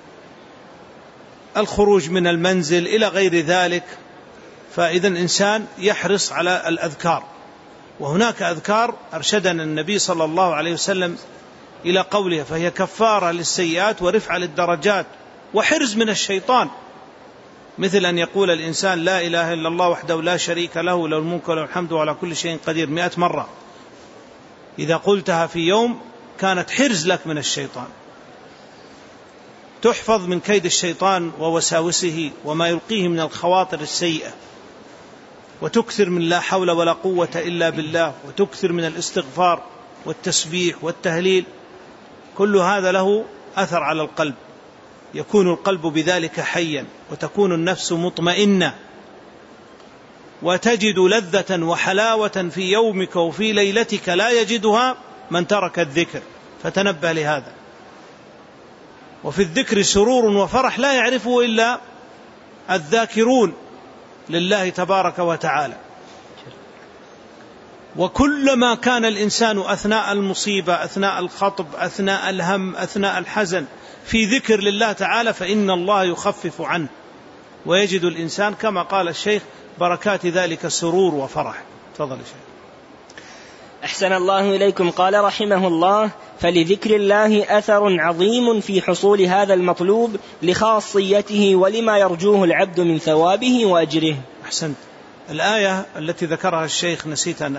الخروج من المنزل إلى غير ذلك. فإذا الإنسان يحرص على الأذكار. وهناك أذكار أرشدنا النبي صلى الله عليه وسلم إلى قوله: فهي كفارة للسيئات ورفعة للدرجات وحرز من الشيطان، مثل أن يقول الإنسان: لا إله إلا الله وحده لا شريك له، له الملك وله الحمد وعلى كل شيء قدير 100 مرة. إذا قلتها في يوم كانت حرز لك من الشيطان. تحفظ من كيد الشيطان ووساوسه وما يلقيه من الخواطر السيئة، وتكثر من لا حول ولا قوة إلا بالله، وتكثر من الاستغفار والتسبيح والتهليل. كل هذا له أثر على القلب، يكون القلب بذلك حيا، وتكون النفس مطمئنة، وتجد لذة وحلاوة في يومك وفي ليلتك لا يجدها من ترك الذكر، فتنبه لهذا. وفي الذكر سرور وفرح لا يعرفه إلا الذاكرون لله تبارك وتعالى. وكلما كان الإنسان أثناء المصيبة، أثناء الخطب، أثناء الهم، أثناء الحزن في ذكر لله تعالى، فإن الله يخفف عنه، ويجد الإنسان كما قال الشيخ بركات ذلك سرور وفرح. تفضل الشيخ. أحسن الله إليكم. قال رحمه الله: فلذكر الله أثر عظيم في حصول هذا المطلوب لخاصيته ولما يرجوه العبد من ثوابه وأجره. أحسنت. الآية التي ذكرها الشيخ نسيت أن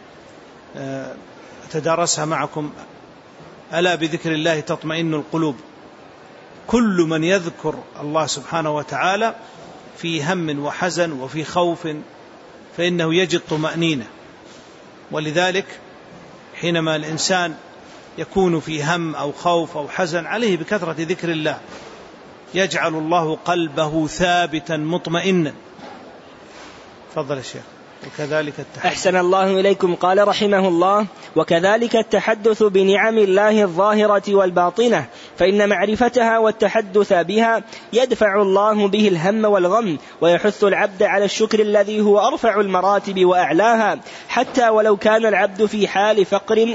أتدارسها معكم: ألا بذكر الله تطمئن القلوب. كل من يذكر الله سبحانه وتعالى في هم وحزن وفي خوف فإنه يجد طمأنينة. ولذلك حينما الإنسان يكون في هم أو خوف أو حزن عليه بكثرة ذكر الله، يجعل الله قلبه ثابتا مطمئنا. تفضل يا شيخ. وكذلك التحدث. أحسن الله إليكم. قال رحمه الله: وكذلك التحدث بنعم الله الظاهرة والباطنة، فإن معرفتها والتحدث بها يدفع الله به الهم والغم، ويحث العبد على الشكر الذي هو أرفع المراتب وأعلاها، حتى ولو كان العبد في حالة فقر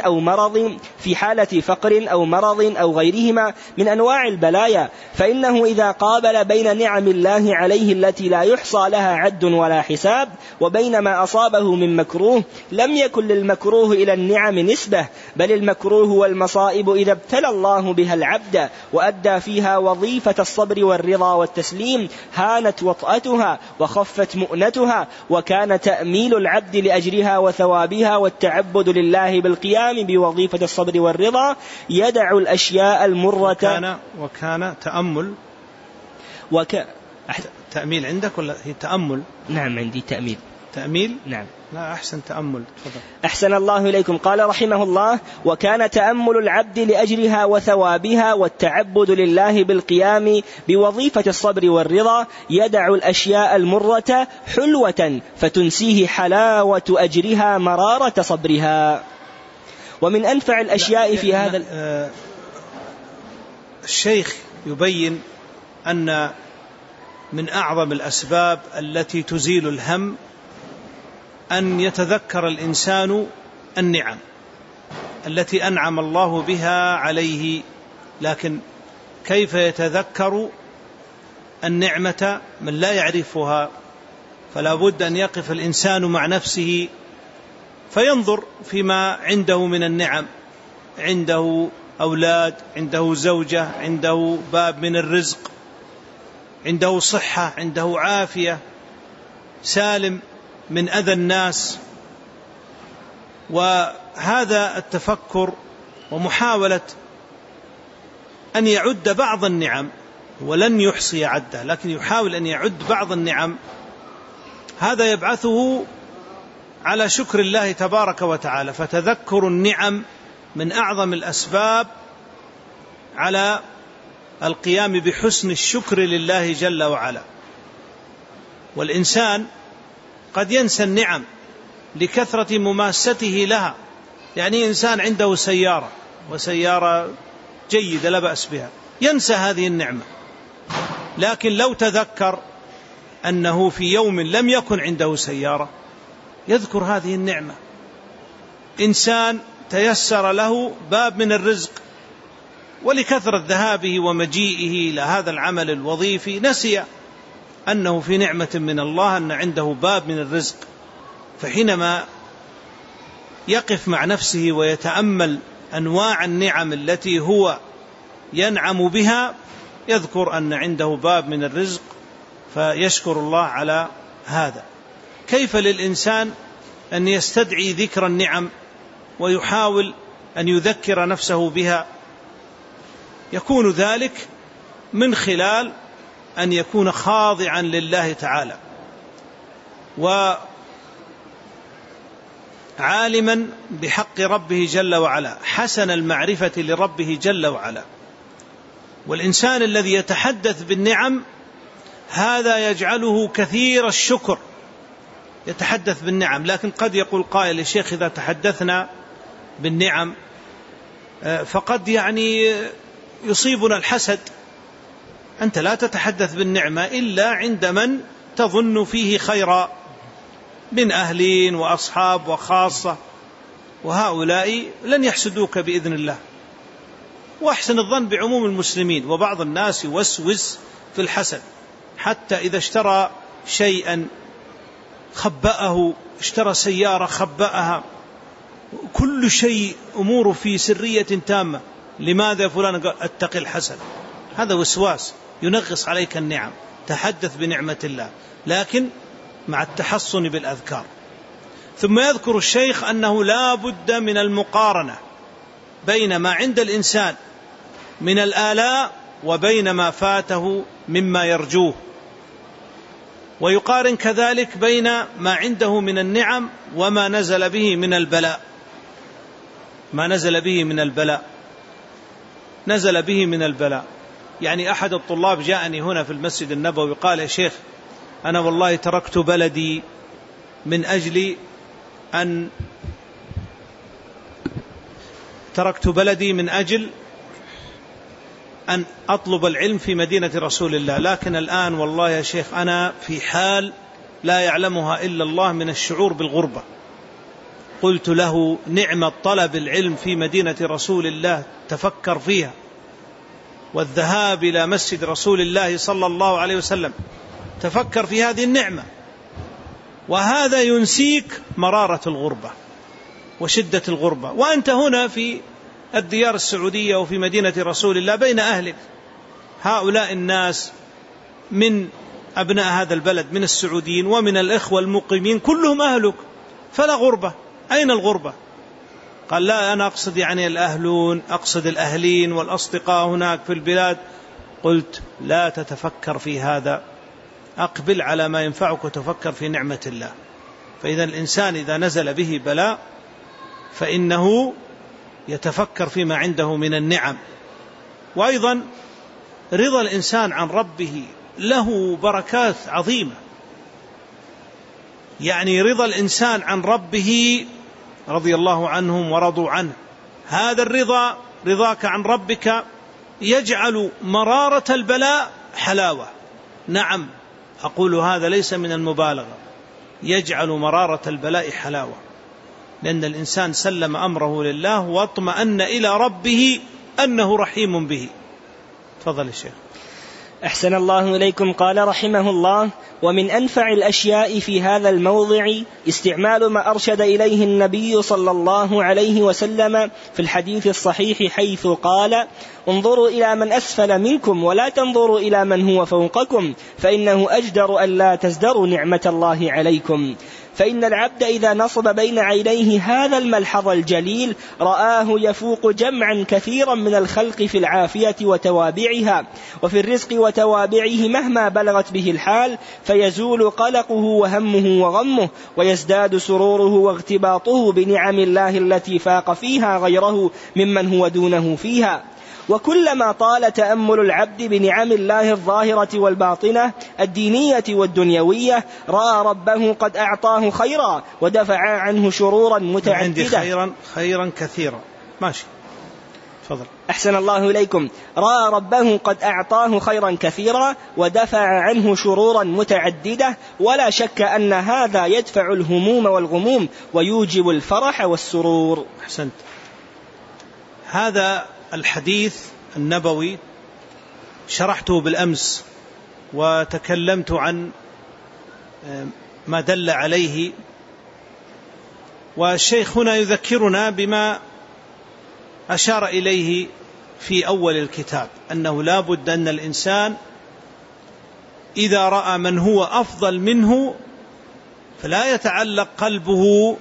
أو مرض أو غيرهما من أنواع البلايا، فإنه إذا قابل بين نعم الله عليه التي لا يحصى لها عد ولا حساب وبين ما أصابه من مكروه، لم يكن للمكروه إلى النعم نسبة، بل المكروه والمصائب إذا ابتلى الله بها العبد وأدى فيها وظيفة الصبر والرضا والتسليم هانت وطأتها وخفت مؤنتها، وكان تأميل العبد لأجرها وثوابها والتعبد لله بالقيام بوظيفة الصبر والرضا يدع الأشياء المرة. وكان تأمل. تأميل عندك ولا هي تأمل؟ نعم عندي تأميل. تأميل؟ نعم. لا أحسن تأمل. تفضل. أحسن الله إليكم. قال رحمه الله: وكان تأمل العبد لأجرها وثوابها والتعبد لله بالقيام بوظيفة الصبر والرضا يدع الأشياء المرة حلوة فتنسيه حلاوة أجرها مرارة صبرها. ومن أنفع الأشياء في هذا الشيخ يبين أن من أعظم الأسباب التي تزيل الهم أن يتذكر الإنسان النعم التي أنعم الله بها عليه. لكن كيف يتذكر النعمة من لا يعرفها؟ فلا بد أن يقف الإنسان مع نفسه فينظر فيما عنده من النعم، عنده أولاد، عنده زوجة، عنده باب من الرزق، عنده صحة، عنده عافية، سالم من أذى الناس. وهذا التفكر ومحاولة أن يعد بعض النعم، ولن يحصي عده لكن يحاول أن يعد بعض النعم، هذا يبعثه على شكر الله تبارك وتعالى. فتذكر النعم من أعظم الأسباب على القيام بحسن الشكر لله جل وعلا. والإنسان قد ينسى النعم لكثرة مماسته لها، يعني إنسان عنده سيارة وسيارة جيدة لا بأس بها، ينسى هذه النعمة، لكن لو تذكر أنه في يوم لم يكن عنده سيارة يذكر هذه النعمة. إنسان تيسر له باب من الرزق، ولكثرة ذهابه ومجيئه إلى هذا العمل الوظيفي نسي أنه في نعمة من الله أن عنده باب من الرزق. فحينما يقف مع نفسه ويتأمل أنواع النعم التي هو ينعم بها يذكر أن عنده باب من الرزق فيشكر الله على هذا. كيف للإنسان أن يستدعي ذكر النعم ويحاول أن يذكر نفسه بها؟ يكون ذلك من خلال أن يكون خاضعا لله تعالى وعالما بحق ربه جل وعلا، حسن المعرفة لربه جل وعلا. والإنسان الذي يتحدث بالنعم هذا يجعله كثير الشكر، يتحدث بالنعم. لكن قد يقول قائل: يا شيخ إذا تحدثنا بالنعم فقد يصيبنا الحسد. أنت لا تتحدث بالنعمة إلا عند من تظن فيه خيرا من أهلين وأصحاب وخاصة، وهؤلاء لن يحسدوك بإذن الله. وأحسن الظن بعموم المسلمين. وبعض الناس يوسوس في الحسد، حتى إذا اشترى شيئا خبأه، اشترى سيارة خبأها، كل شيء أموره في سرية تامة. لماذا فلان؟ قال: اتق الحسد. هذا وسواس ينغص عليك النعم. تحدث بنعمة الله لكن مع التحصن بالأذكار. ثم يذكر الشيخ أنه لا بد من المقارنة بين ما عند الإنسان من الآلاء وبين ما فاته مما يرجوه، ويقارن كذلك بين ما عنده من النعم وما نزل به من البلاء. ما نزل به من البلاء، نزل به من البلاء. يعني أحد الطلاب جاءني هنا في المسجد النبوي قال: يا شيخ أنا والله تركت بلدي من أجل أن أطلب العلم في مدينة رسول الله، لكن الآن والله يا شيخ أنا في حال لا يعلمها إلا الله من الشعور بالغربة. قلت له: نعمة طلب العلم في مدينة رسول الله، تفكر فيها، والذهاب إلى مسجد رسول الله صلى الله عليه وسلم، تفكر في هذه النعمة. وهذا ينسيك مرارة الغربة وشدة الغربة، وأنت هنا في الديار السعودية وفي مدينة رسول الله بين أهلك. هؤلاء الناس من أبناء هذا البلد من السعوديين ومن الإخوة المقيمين كلهم أهلك، فلا غربة. أين الغربة؟ قال: لا أنا أقصد الأهلون، أقصد الأهلين والأصدقاء هناك في البلاد. قلت: لا تتفكر في هذا، أقبل على ما ينفعك وتفكر في نعمة الله. فإذا الإنسان إذا نزل به بلاء فإنه يتفكر فيما عنده من النعم. وأيضا رضا الإنسان عن ربه له بركات عظيمة. يعني رضا الإنسان عن ربه، رضي الله عنهم ورضوا عنه، هذا الرضا، رضاك عن ربك يجعل مرارة البلاء حلاوة. نعم، أقول هذا ليس من المبالغة، يجعل مرارة البلاء حلاوة، لأن الإنسان سلم أمره لله واطمأن إلى ربه أنه رحيم به. تفضل الشيخ. أحسن الله إليكم. قال رحمه الله: ومن أنفع الأشياء في هذا الموضع استعمال ما أرشد إليه النبي صلى الله عليه وسلم في الحديث الصحيح، حيث قال: انظروا إلى من أسفل منكم ولا تنظروا إلى من هو فوقكم، فإنه أجدر أن لا تزدروا نعمة الله عليكم. فإن العبد إذا نصب بين عينيه هذا الملحظ الجليل رآه يفوق جمعا كثيرا من الخلق في العافية وتوابعها، وفي الرزق وتوابعه مهما بلغت به الحال، فيزول قلقه وهمه وغمه، ويزداد سروره واغتباطه بنعم الله التي فاق فيها غيره ممن هو دونه فيها. وكلما طال تأمل العبد بنعم الله الظاهرة والباطنة الدينية والدنيوية رأى ربه قد أعطاه خيرا ودفع عنه شرورا متعددة. عندي خيرا كثيرا. ماشي، تفضل. أحسن الله إليكم. رأى ربه قد أعطاه خيرا كثيرا ودفع عنه شرورا متعددة، ولا شك أن هذا يدفع الهموم والغموم ويوجب الفرح والسرور. أحسنت. هذا الحديث النبوي شرحته بالأمس وتكلمت عن ما دل عليه، والشيخ هنا يذكرنا بما أشار إليه في أول الكتاب، أنه لا بد أن الإنسان إذا رأى من هو أفضل منه فلا يتعلق قلبه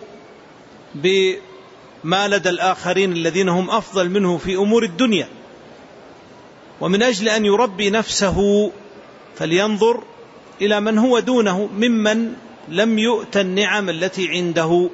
بما لدى الآخرين الذين هم أفضل منه في أمور الدنيا، ومن أجل أن يربي نفسه فلينظر إلى من هو دونه ممن لم يؤت النعم التي عنده.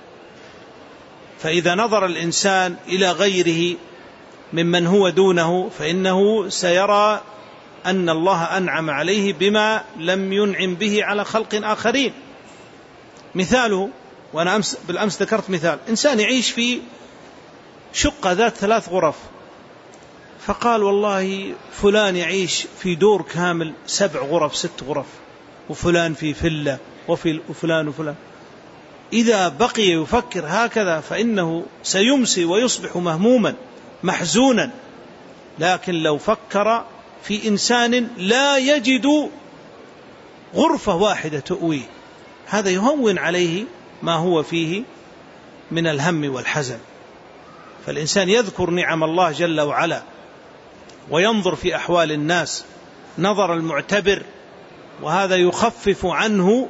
فإذا نظر الإنسان إلى غيره ممن هو دونه فإنه سيرى أن الله أنعم عليه بما لم ينعم به على خلق آخرين. مثاله، وأنا بالأمس ذكرت مثال، إنسان يعيش في شقة ذات 3 غرف، فقال والله فلان يعيش في دور كامل 7 غرف 6 غرف، وفلان في فلة، وفلان وفلان. إذا بقي يفكر هكذا فإنه سيمسي ويصبح مهموما محزونا. لكن لو فكر في إنسان لا يجد غرفة واحدة تؤويه، هذا يهون عليه ما هو فيه من الهم والحزن. فالإنسان يذكر نعم الله جل وعلا وينظر في أحوال الناس نظر المعتبر، وهذا يخفف عنه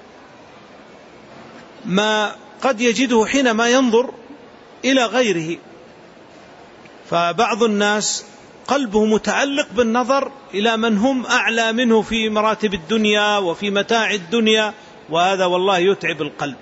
ما قد يجده حينما ينظر إلى غيره. فبعض الناس قلبه متعلق بالنظر إلى من هم أعلى منه في مراتب الدنيا وفي متاع الدنيا، وهذا والله يتعب القلب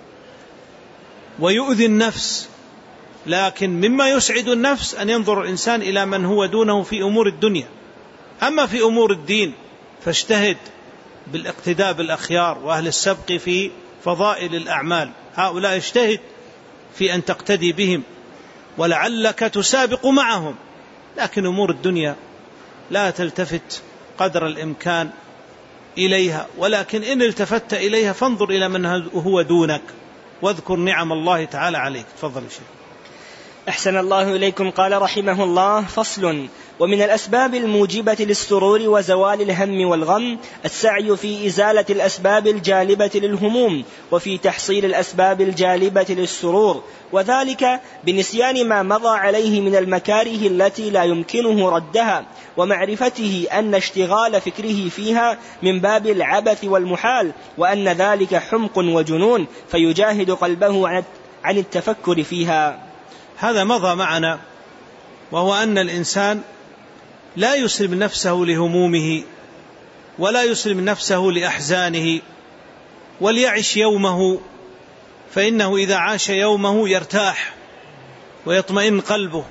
ويؤذي النفس. لكن مما يسعد النفس أن ينظر الإنسان إلى من هو دونه في أمور الدنيا. أما في أمور الدين فاجتهد بالاقتداء بالأخيار وأهل السبق في فضائل الأعمال، هؤلاء اجتهد في أن تقتدي بهم ولعلك تسابق معهم. لكن أمور الدنيا لا تلتفت قدر الإمكان إليها، ولكن إن التفت إليها فانظر إلى من هو دونك واذكر نعم الله تعالى عليك. تفضل الشيخ. أحسن الله إليكم. قال رحمه الله: فصل: ومن الأسباب الموجبة للسرور وزوال الهم والغم السعي في إزالة الأسباب الجالبة للهموم وفي تحصيل الأسباب الجالبة للسرور، وذلك بنسيان ما مضى عليه من المكاره التي لا يمكنه ردها، ومعرفته أن اشتغال فكره فيها من باب العبث والمحال، وأن ذلك حمق وجنون، فيجاهد قلبه عن التفكر فيها. هذا مضى معنا، وهو أن الإنسان لا يسلم نفسه لهمومه ولا يسلم نفسه لأحزانه، وليعش يومه، فإنه إذا عاش يومه يرتاح ويطمئن قلبه.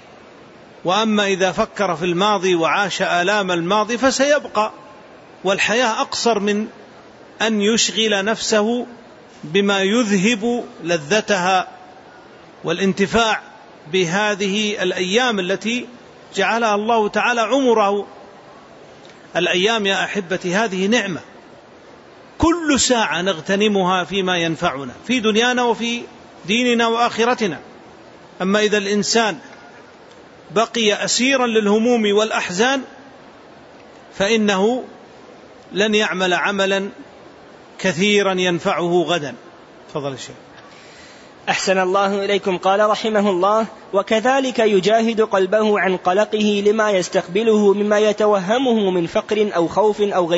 وأما إذا فكر في الماضي وعاش آلام الماضي فسيبقى، والحياة أقصر من أن يشغل نفسه بما يذهب لذتها والانتفاع بهذه الأيام التي جعلها الله تعالى عمره. الأيام يا أحبتي هذه نعمة، كل ساعة نغتنمها فيما ينفعنا في دنيانا وفي ديننا وآخرتنا. أما إذا الإنسان بقي أسيرا للهموم والأحزان فإنه لن يعمل عملا كثيرا ينفعه غدا. تفضل الشيخ. أحسن الله إليكم. قال رحمه الله: وكذلك يجاهد قلبه عن قلقه لما يستقبله مما يتوهمه من فقر أو خوف أو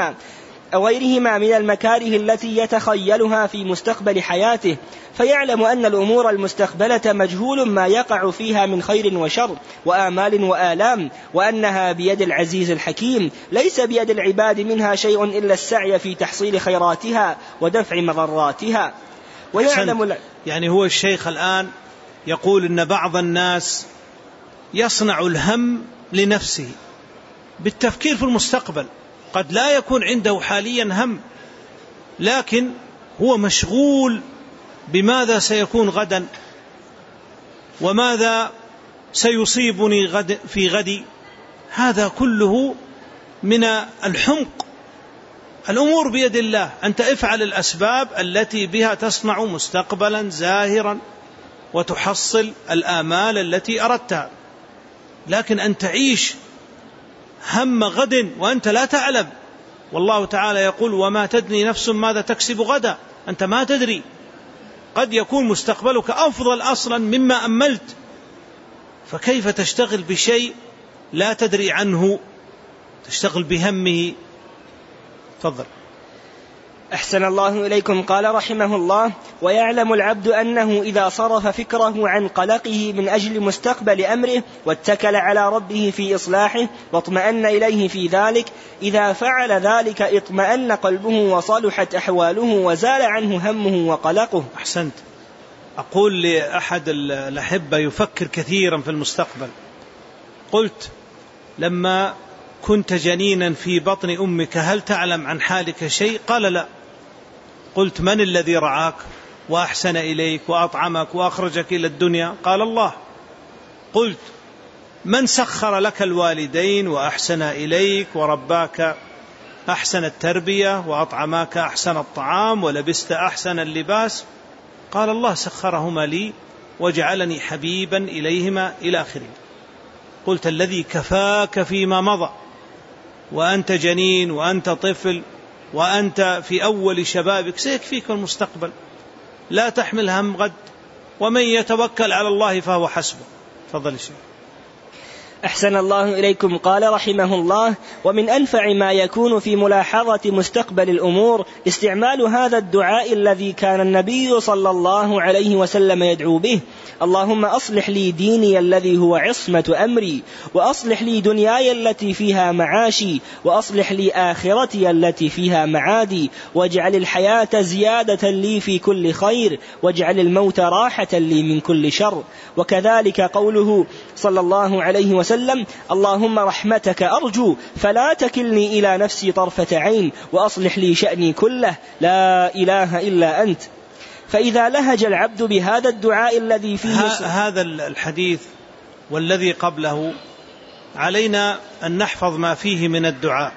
غيرهما من المكاره التي يتخيلها في مستقبل حياته، فيعلم أن الأمور المستقبلة مجهول ما يقع فيها من خير وشر وآمال وآلام، وأنها بيد العزيز الحكيم، ليس بيد العباد منها شيء إلا السعي في تحصيل خيراتها ودفع مضراتها. ويعلم يعني هو الشيخ الآن يقول إن بعض الناس يصنع الهم لنفسه بالتفكير في المستقبل، قد لا يكون عنده حاليا هم، لكن هو مشغول بماذا سيكون غدا وماذا سيصيبني في غدي. هذا كله من الحمق. الأمور بيد الله، أنت افعل الأسباب التي بها تصنع مستقبلا زاهرا وتحصل الآمال التي أردتها. لكن أن تعيش هم غد وأنت لا تعلم، والله تعالى يقول: وما تدري نفس ماذا تكسب غدا. أنت ما تدري، قد يكون مستقبلك أفضل أصلا مما أملت، فكيف تشتغل بشيء لا تدري عنه، تشتغل بهمه. تفضل. أحسن الله إليكم. قال رحمه الله: ويعلم العبد أنه إذا صرف فكره عن قلقه من أجل مستقبل أمره واتكل على ربه في إصلاحه واطمأن إليه في ذلك، إذا فعل ذلك اطمأن قلبه وصلحت أحواله وزال عنه همه وقلقه. أحسنت. أقول لأحد الأحبة يفكر كثيرا في المستقبل، قلت: لما كنت جنينا في بطن أمك هل تعلم عن حالك شيء؟ قال: لا. قلت: من الذي رعاك وأحسن إليك وأطعمك وأخرجك إلى الدنيا؟ قال: الله. قلت: من سخر لك الوالدين وأحسن إليك ورباك أحسن التربية وأطعماك أحسن الطعام ولبست أحسن اللباس؟ قال: الله سخرهما لي وجعلني حبيبا إليهما إلى آخره. قلت: الذي كفاك فيما مضى وأنت جنين وأنت طفل وأنت في أول شبابك سيكفيك المستقبل، لا تحمل هم غد، ومن يتوكل على الله فهو حسبه. تفضل الشيخ. أحسن الله إليكم. قال رحمه الله: ومن أنفع ما يكون في ملاحظة مستقبل الأمور استعمال هذا الدعاء الذي كان النبي صلى الله عليه وسلم يدعو به: اللهم أصلح لي ديني الذي هو عصمة أمري، وأصلح لي دنياي التي فيها معاشي، وأصلح لي آخرتي التي فيها معادي، واجعل الحياة زيادة لي في كل خير، واجعل الموت راحة لي من كل شر. وكذلك قوله صلى الله عليه وسلم: اللهم رحمتك أرجو فلا تكلني إلى نفسي طرفة عين، وأصلح لي شأني كله، لا إله إلا أنت. فإذا لهج العبد بهذا الدعاء الذي فيه هذا الحديث والذي قبله علينا أن نحفظ ما فيه من الدعاء.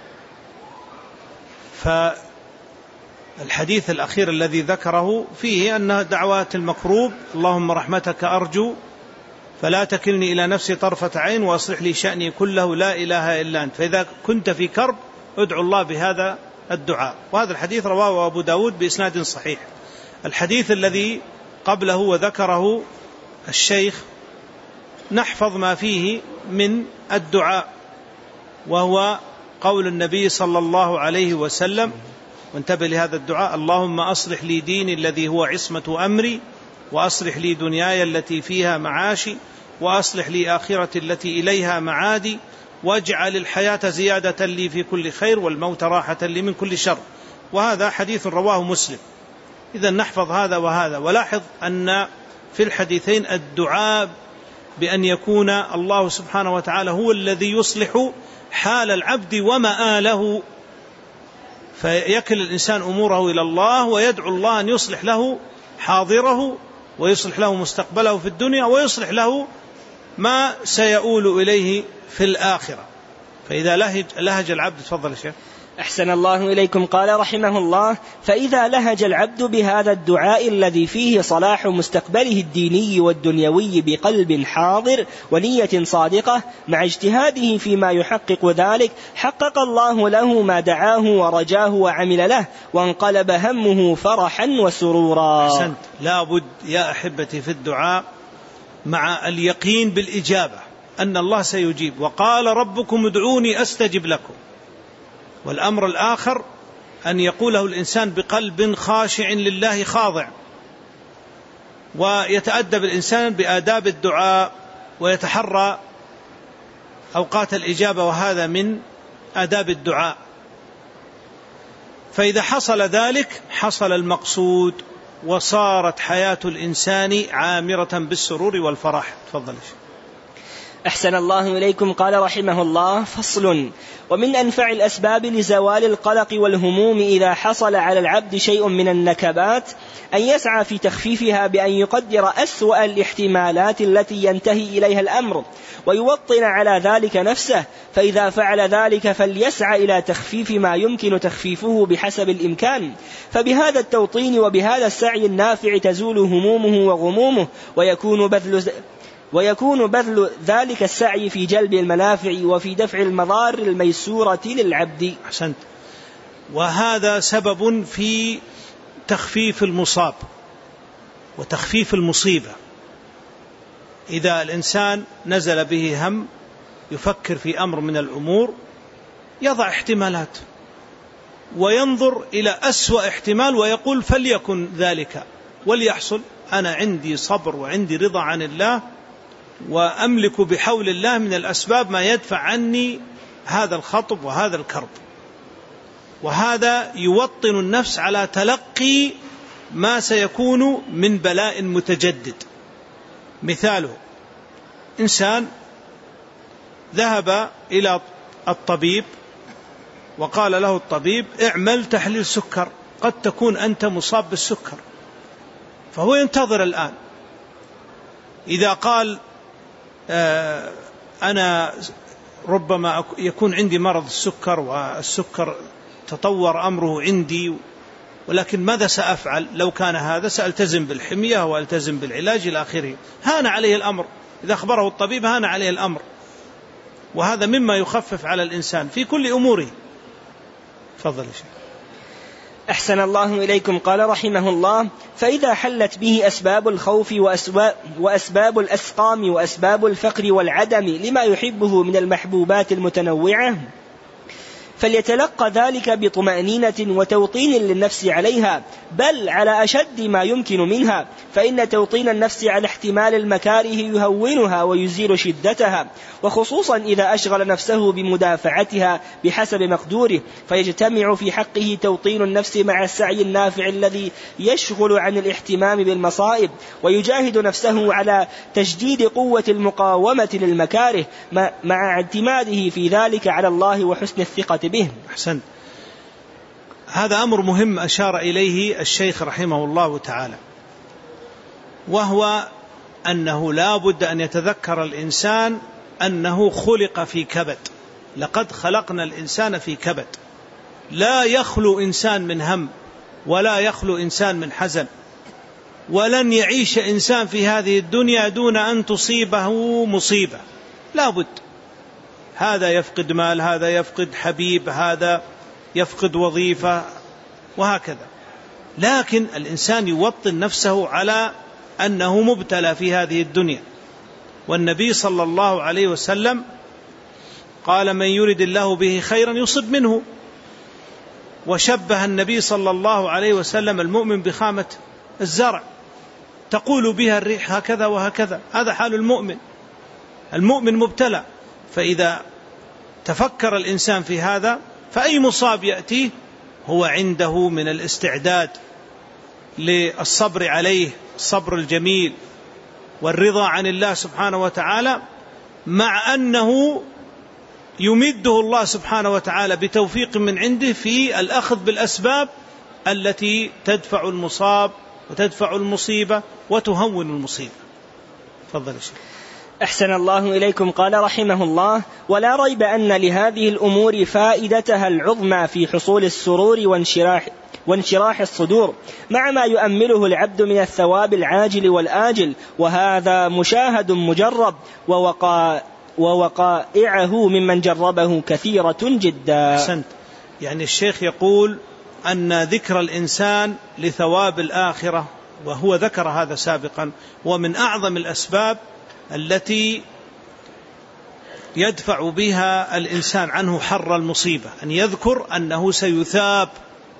فالحديث الأخير الذي ذكره فيه أن دعوات المكروب: اللهم رحمتك أرجو فلا تكلني إلى نفسي طرفة عين وأصلح لي شأني كله، لا إله إلا أنت. فإذا كنت في كرب ادعو الله بهذا الدعاء. وهذا الحديث رواه أبو داود بإسناد صحيح. الحديث الذي قبله وذكره الشيخ نحفظ ما فيه من الدعاء، وهو قول النبي صلى الله عليه وسلم، وانتبه لهذا الدعاء: اللهم أصلح لي ديني الذي هو عصمة أمري، وأصلح لي دنياي التي فيها معاشي، وأصلح لي آخرتي التي إليها معادي، واجعل الحياة زيادة لي في كل خير، والموت راحة لي من كل شر. وهذا حديث رواه مسلم. إذا نحفظ هذا وهذا. ولاحظ أن في الحديثين الدعاء بأن يكون الله سبحانه وتعالى هو الذي يصلح حال العبد ومآله، فيكل الإنسان أموره إلى الله ويدعو الله أن يصلح له حاضره ويصلح له مستقبله في الدنيا ويصلح له ما سيؤول إليه في الآخرة. فإذا لهج العبد. تفضل يا شيخ. أحسن الله إليكم. قال رحمه الله: فإذا لهج العبد بهذا الدعاء الذي فيه صلاح مستقبله الديني والدنيوي بقلب حاضر ونية صادقة مع اجتهاده فيما يحقق ذلك، حقق الله له ما دعاه ورجاه وعمل له، وانقلب همه فرحا وسرورا. أحسنت. لا بد يا أحبتي في الدعاء مع اليقين بالإجابة أن الله سيجيب، وقال ربكم ادعوني أستجب لكم. والأمر الآخر أن يقوله الإنسان بقلب خاشع لله خاضع، ويتأدب الإنسان بآداب الدعاء ويتحرى أوقات الإجابة، وهذا من آداب الدعاء. فإذا حصل ذلك حصل المقصود، وصارت حياة الإنسان عامرة بالسرور والفرح. تفضل. أحسن الله إليكم. قال رحمه الله: فصل: ومن أنفع الأسباب لزوال القلق والهموم إذا حصل على العبد شيء من النكبات أن يسعى في تخفيفها بأن يقدر أسوأ الاحتمالات التي ينتهي إليها الأمر ويوطن على ذلك نفسه، فإذا فعل ذلك فليسعى إلى تخفيف ما يمكن تخفيفه بحسب الإمكان، فبهذا التوطين وبهذا السعي النافع تزول همومه وغمومه، ويكون بذل ذلك السعي في جلب المنافع وفي دفع المضار الميسورة للعبد. أحسنت. وهذا سبب في تخفيف المصاب وتخفيف المصيبة. إذا الإنسان نزل به هم يفكر في أمر من الأمور يضع احتمالات، وينظر إلى أسوأ احتمال ويقول فليكن ذلك وليحصل، أنا عندي صبر وعندي رضا عن الله وأملك بحول الله من الأسباب ما يدفع عني هذا الخطب وهذا الكرب. وهذا يوطن النفس على تلقي ما سيكون من بلاء متجدد. مثاله إنسان ذهب إلى الطبيب وقال له الطبيب اعمل تحليل سكر، قد تكون أنت مصاب بالسكر، فهو ينتظر الآن. إذا قال أنا ربما يكون عندي مرض السكر والسكر تطور أمره عندي، ولكن ماذا سأفعل؟ لو كان هذا سألتزم بالحمية وألتزم بالعلاج إلى آخره. هان عليه الأمر، إذا أخبره الطبيب هان عليه الأمر، وهذا مما يخفف على الإنسان في كل أموره. تفضل يا شيخ. أحسن الله إليكم. قال رحمه الله: فإذا حلت به أسباب الخوف وأسباب الأسقام وأسباب الفقر والعدم لما يحبه من المحبوبات المتنوعة، فليتلقى ذلك بطمأنينة وتوطين للنفس عليها، بل على أشد ما يمكن منها، فإن توطين النفس على احتمال المكاره يهونها ويزيل شدتها، وخصوصا إذا أشغل نفسه بمدافعتها بحسب مقدوره، فيجتمع في حقه توطين النفس مع السعي النافع الذي يشغل عن الاهتمام بالمصائب، ويجاهد نفسه على تجديد قوة المقاومة للمكاره مع اعتماده في ذلك على الله وحسن الثقة به. أحسن. هذا أمر مهم أشار إليه الشيخ رحمه الله تعالى، وهو أنه لا بد أن يتذكر الإنسان أنه خلق في كبد. لقد خلقنا الإنسان في كبد، لا يخلو إنسان من هم ولا يخلو إنسان من حزن، ولن يعيش إنسان في هذه الدنيا دون أن تصيبه مصيبة، لا بد. هذا يفقد مال، هذا يفقد حبيب، هذا يفقد وظيفة، وهكذا. لكن الإنسان يوطن نفسه على أنه مبتلى في هذه الدنيا. والنبي صلى الله عليه وسلم قال: من يرد الله به خيرا يصب منه. وشبه النبي صلى الله عليه وسلم المؤمن بخامة الزرع تقول بها الريح هكذا وهكذا. هذا حال المؤمن. المؤمن مبتلى، فإذا تفكر الإنسان في هذا فأي مصاب يأتيه هو عنده من الاستعداد للصبر عليه، الصبر الجميل والرضا عن الله سبحانه وتعالى، مع أنه يمده الله سبحانه وتعالى بتوفيق من عنده في الأخذ بالأسباب التي تدفع المصاب وتدفع المصيبة وتهون المصيبة. تفضل يا شيخ. أحسن الله إليكم. قال رحمه الله: ولا ريب أن لهذه الأمور فائدتها العظمى في حصول السرور وانشراح الصدور، مع ما يؤمله العبد من الثواب العاجل والآجل، وهذا مشاهد مجرب، ووقائعه ممن جربه كثيرة جدا. أحسنت. يعني الشيخ يقول أن ذكر الإنسان لثواب الآخرة، وهو ذكر هذا سابقا، ومن أعظم الأسباب التي يدفع بها الإنسان عنه حر المصيبة، أن يذكر أنه سيثاب.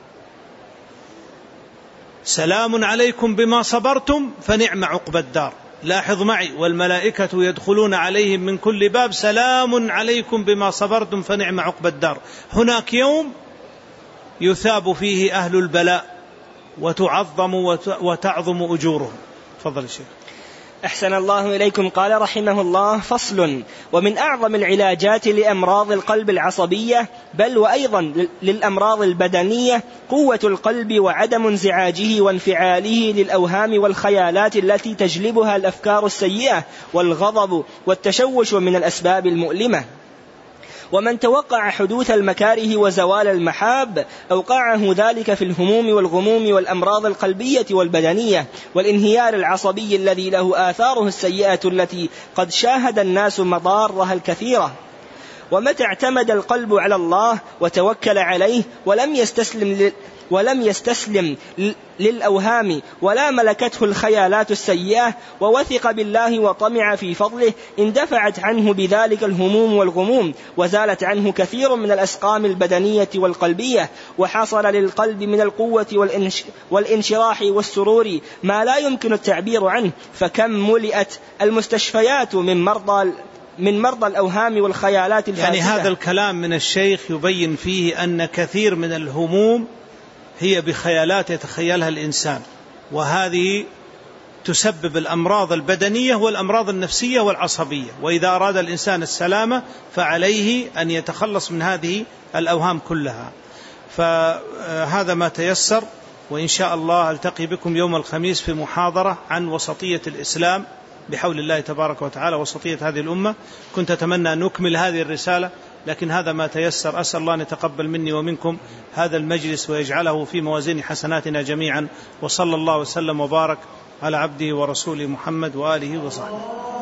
سلام عليكم بما صبرتم فنعم عقبى الدار. لاحظ معي: والملائكة يدخلون عليهم من كل باب سلام عليكم بما صبرتم فنعم عقبى الدار. هناك يوم يثاب فيه أهل البلاء وتعظم وتعظم أجورهم. تفضل الشيخ. أحسن الله إليكم. قال رحمه الله: فصل. ومن أعظم العلاجات لأمراض القلب العصبية، بل وأيضا للأمراض البدنية، قوة القلب وعدم انزعاجه وانفعاله للأوهام والخيالات التي تجلبها الأفكار السيئة والغضب والتشوش من الأسباب المؤلمة. ومن توقع حدوث المكاره وزوال المحاب أوقعه ذلك في الهموم والغموم والأمراض القلبية والبدنية والانهيار العصبي الذي له آثاره السيئة التي قد شاهد الناس مضارها الكثيرة. ومتى اعتمد القلب على الله وتوكل عليه ولم ولم يستسلم للأوهام ولا ملكته الخيالات السيئة ووثق بالله وطمع في فضله اندفعت عنه بذلك الهموم والغموم، وزالت عنه كثير من الأسقام البدنية والقلبية، وحصل للقلب من القوة والانشراح والسرور ما لا يمكن التعبير عنه. فكم ملئت المستشفيات من مرضى الأوهام والخيالات الفاسدة. يعني هذا الكلام من الشيخ يبين فيه أن كثير من الهموم هي بخيالات يتخيلها الإنسان، وهذه تسبب الأمراض البدنية والأمراض النفسية والعصبية، وإذا أراد الإنسان السلامة فعليه أن يتخلص من هذه الأوهام كلها. فهذا ما تيسر، وإن شاء الله ألتقي بكم يوم الخميس في محاضرة عن وسطية الإسلام بحول الله تبارك وتعالى، وسطية هذه الأمة. كنت أتمنى أن نكمل هذه الرسالة، لكن هذا ما تيسر. أسأل الله أن يتقبل مني ومنكم هذا المجلس ويجعله في موازين حسناتنا جميعا، وصلى الله وسلم وبارك على عبده ورسوله محمد وآله وصحبه.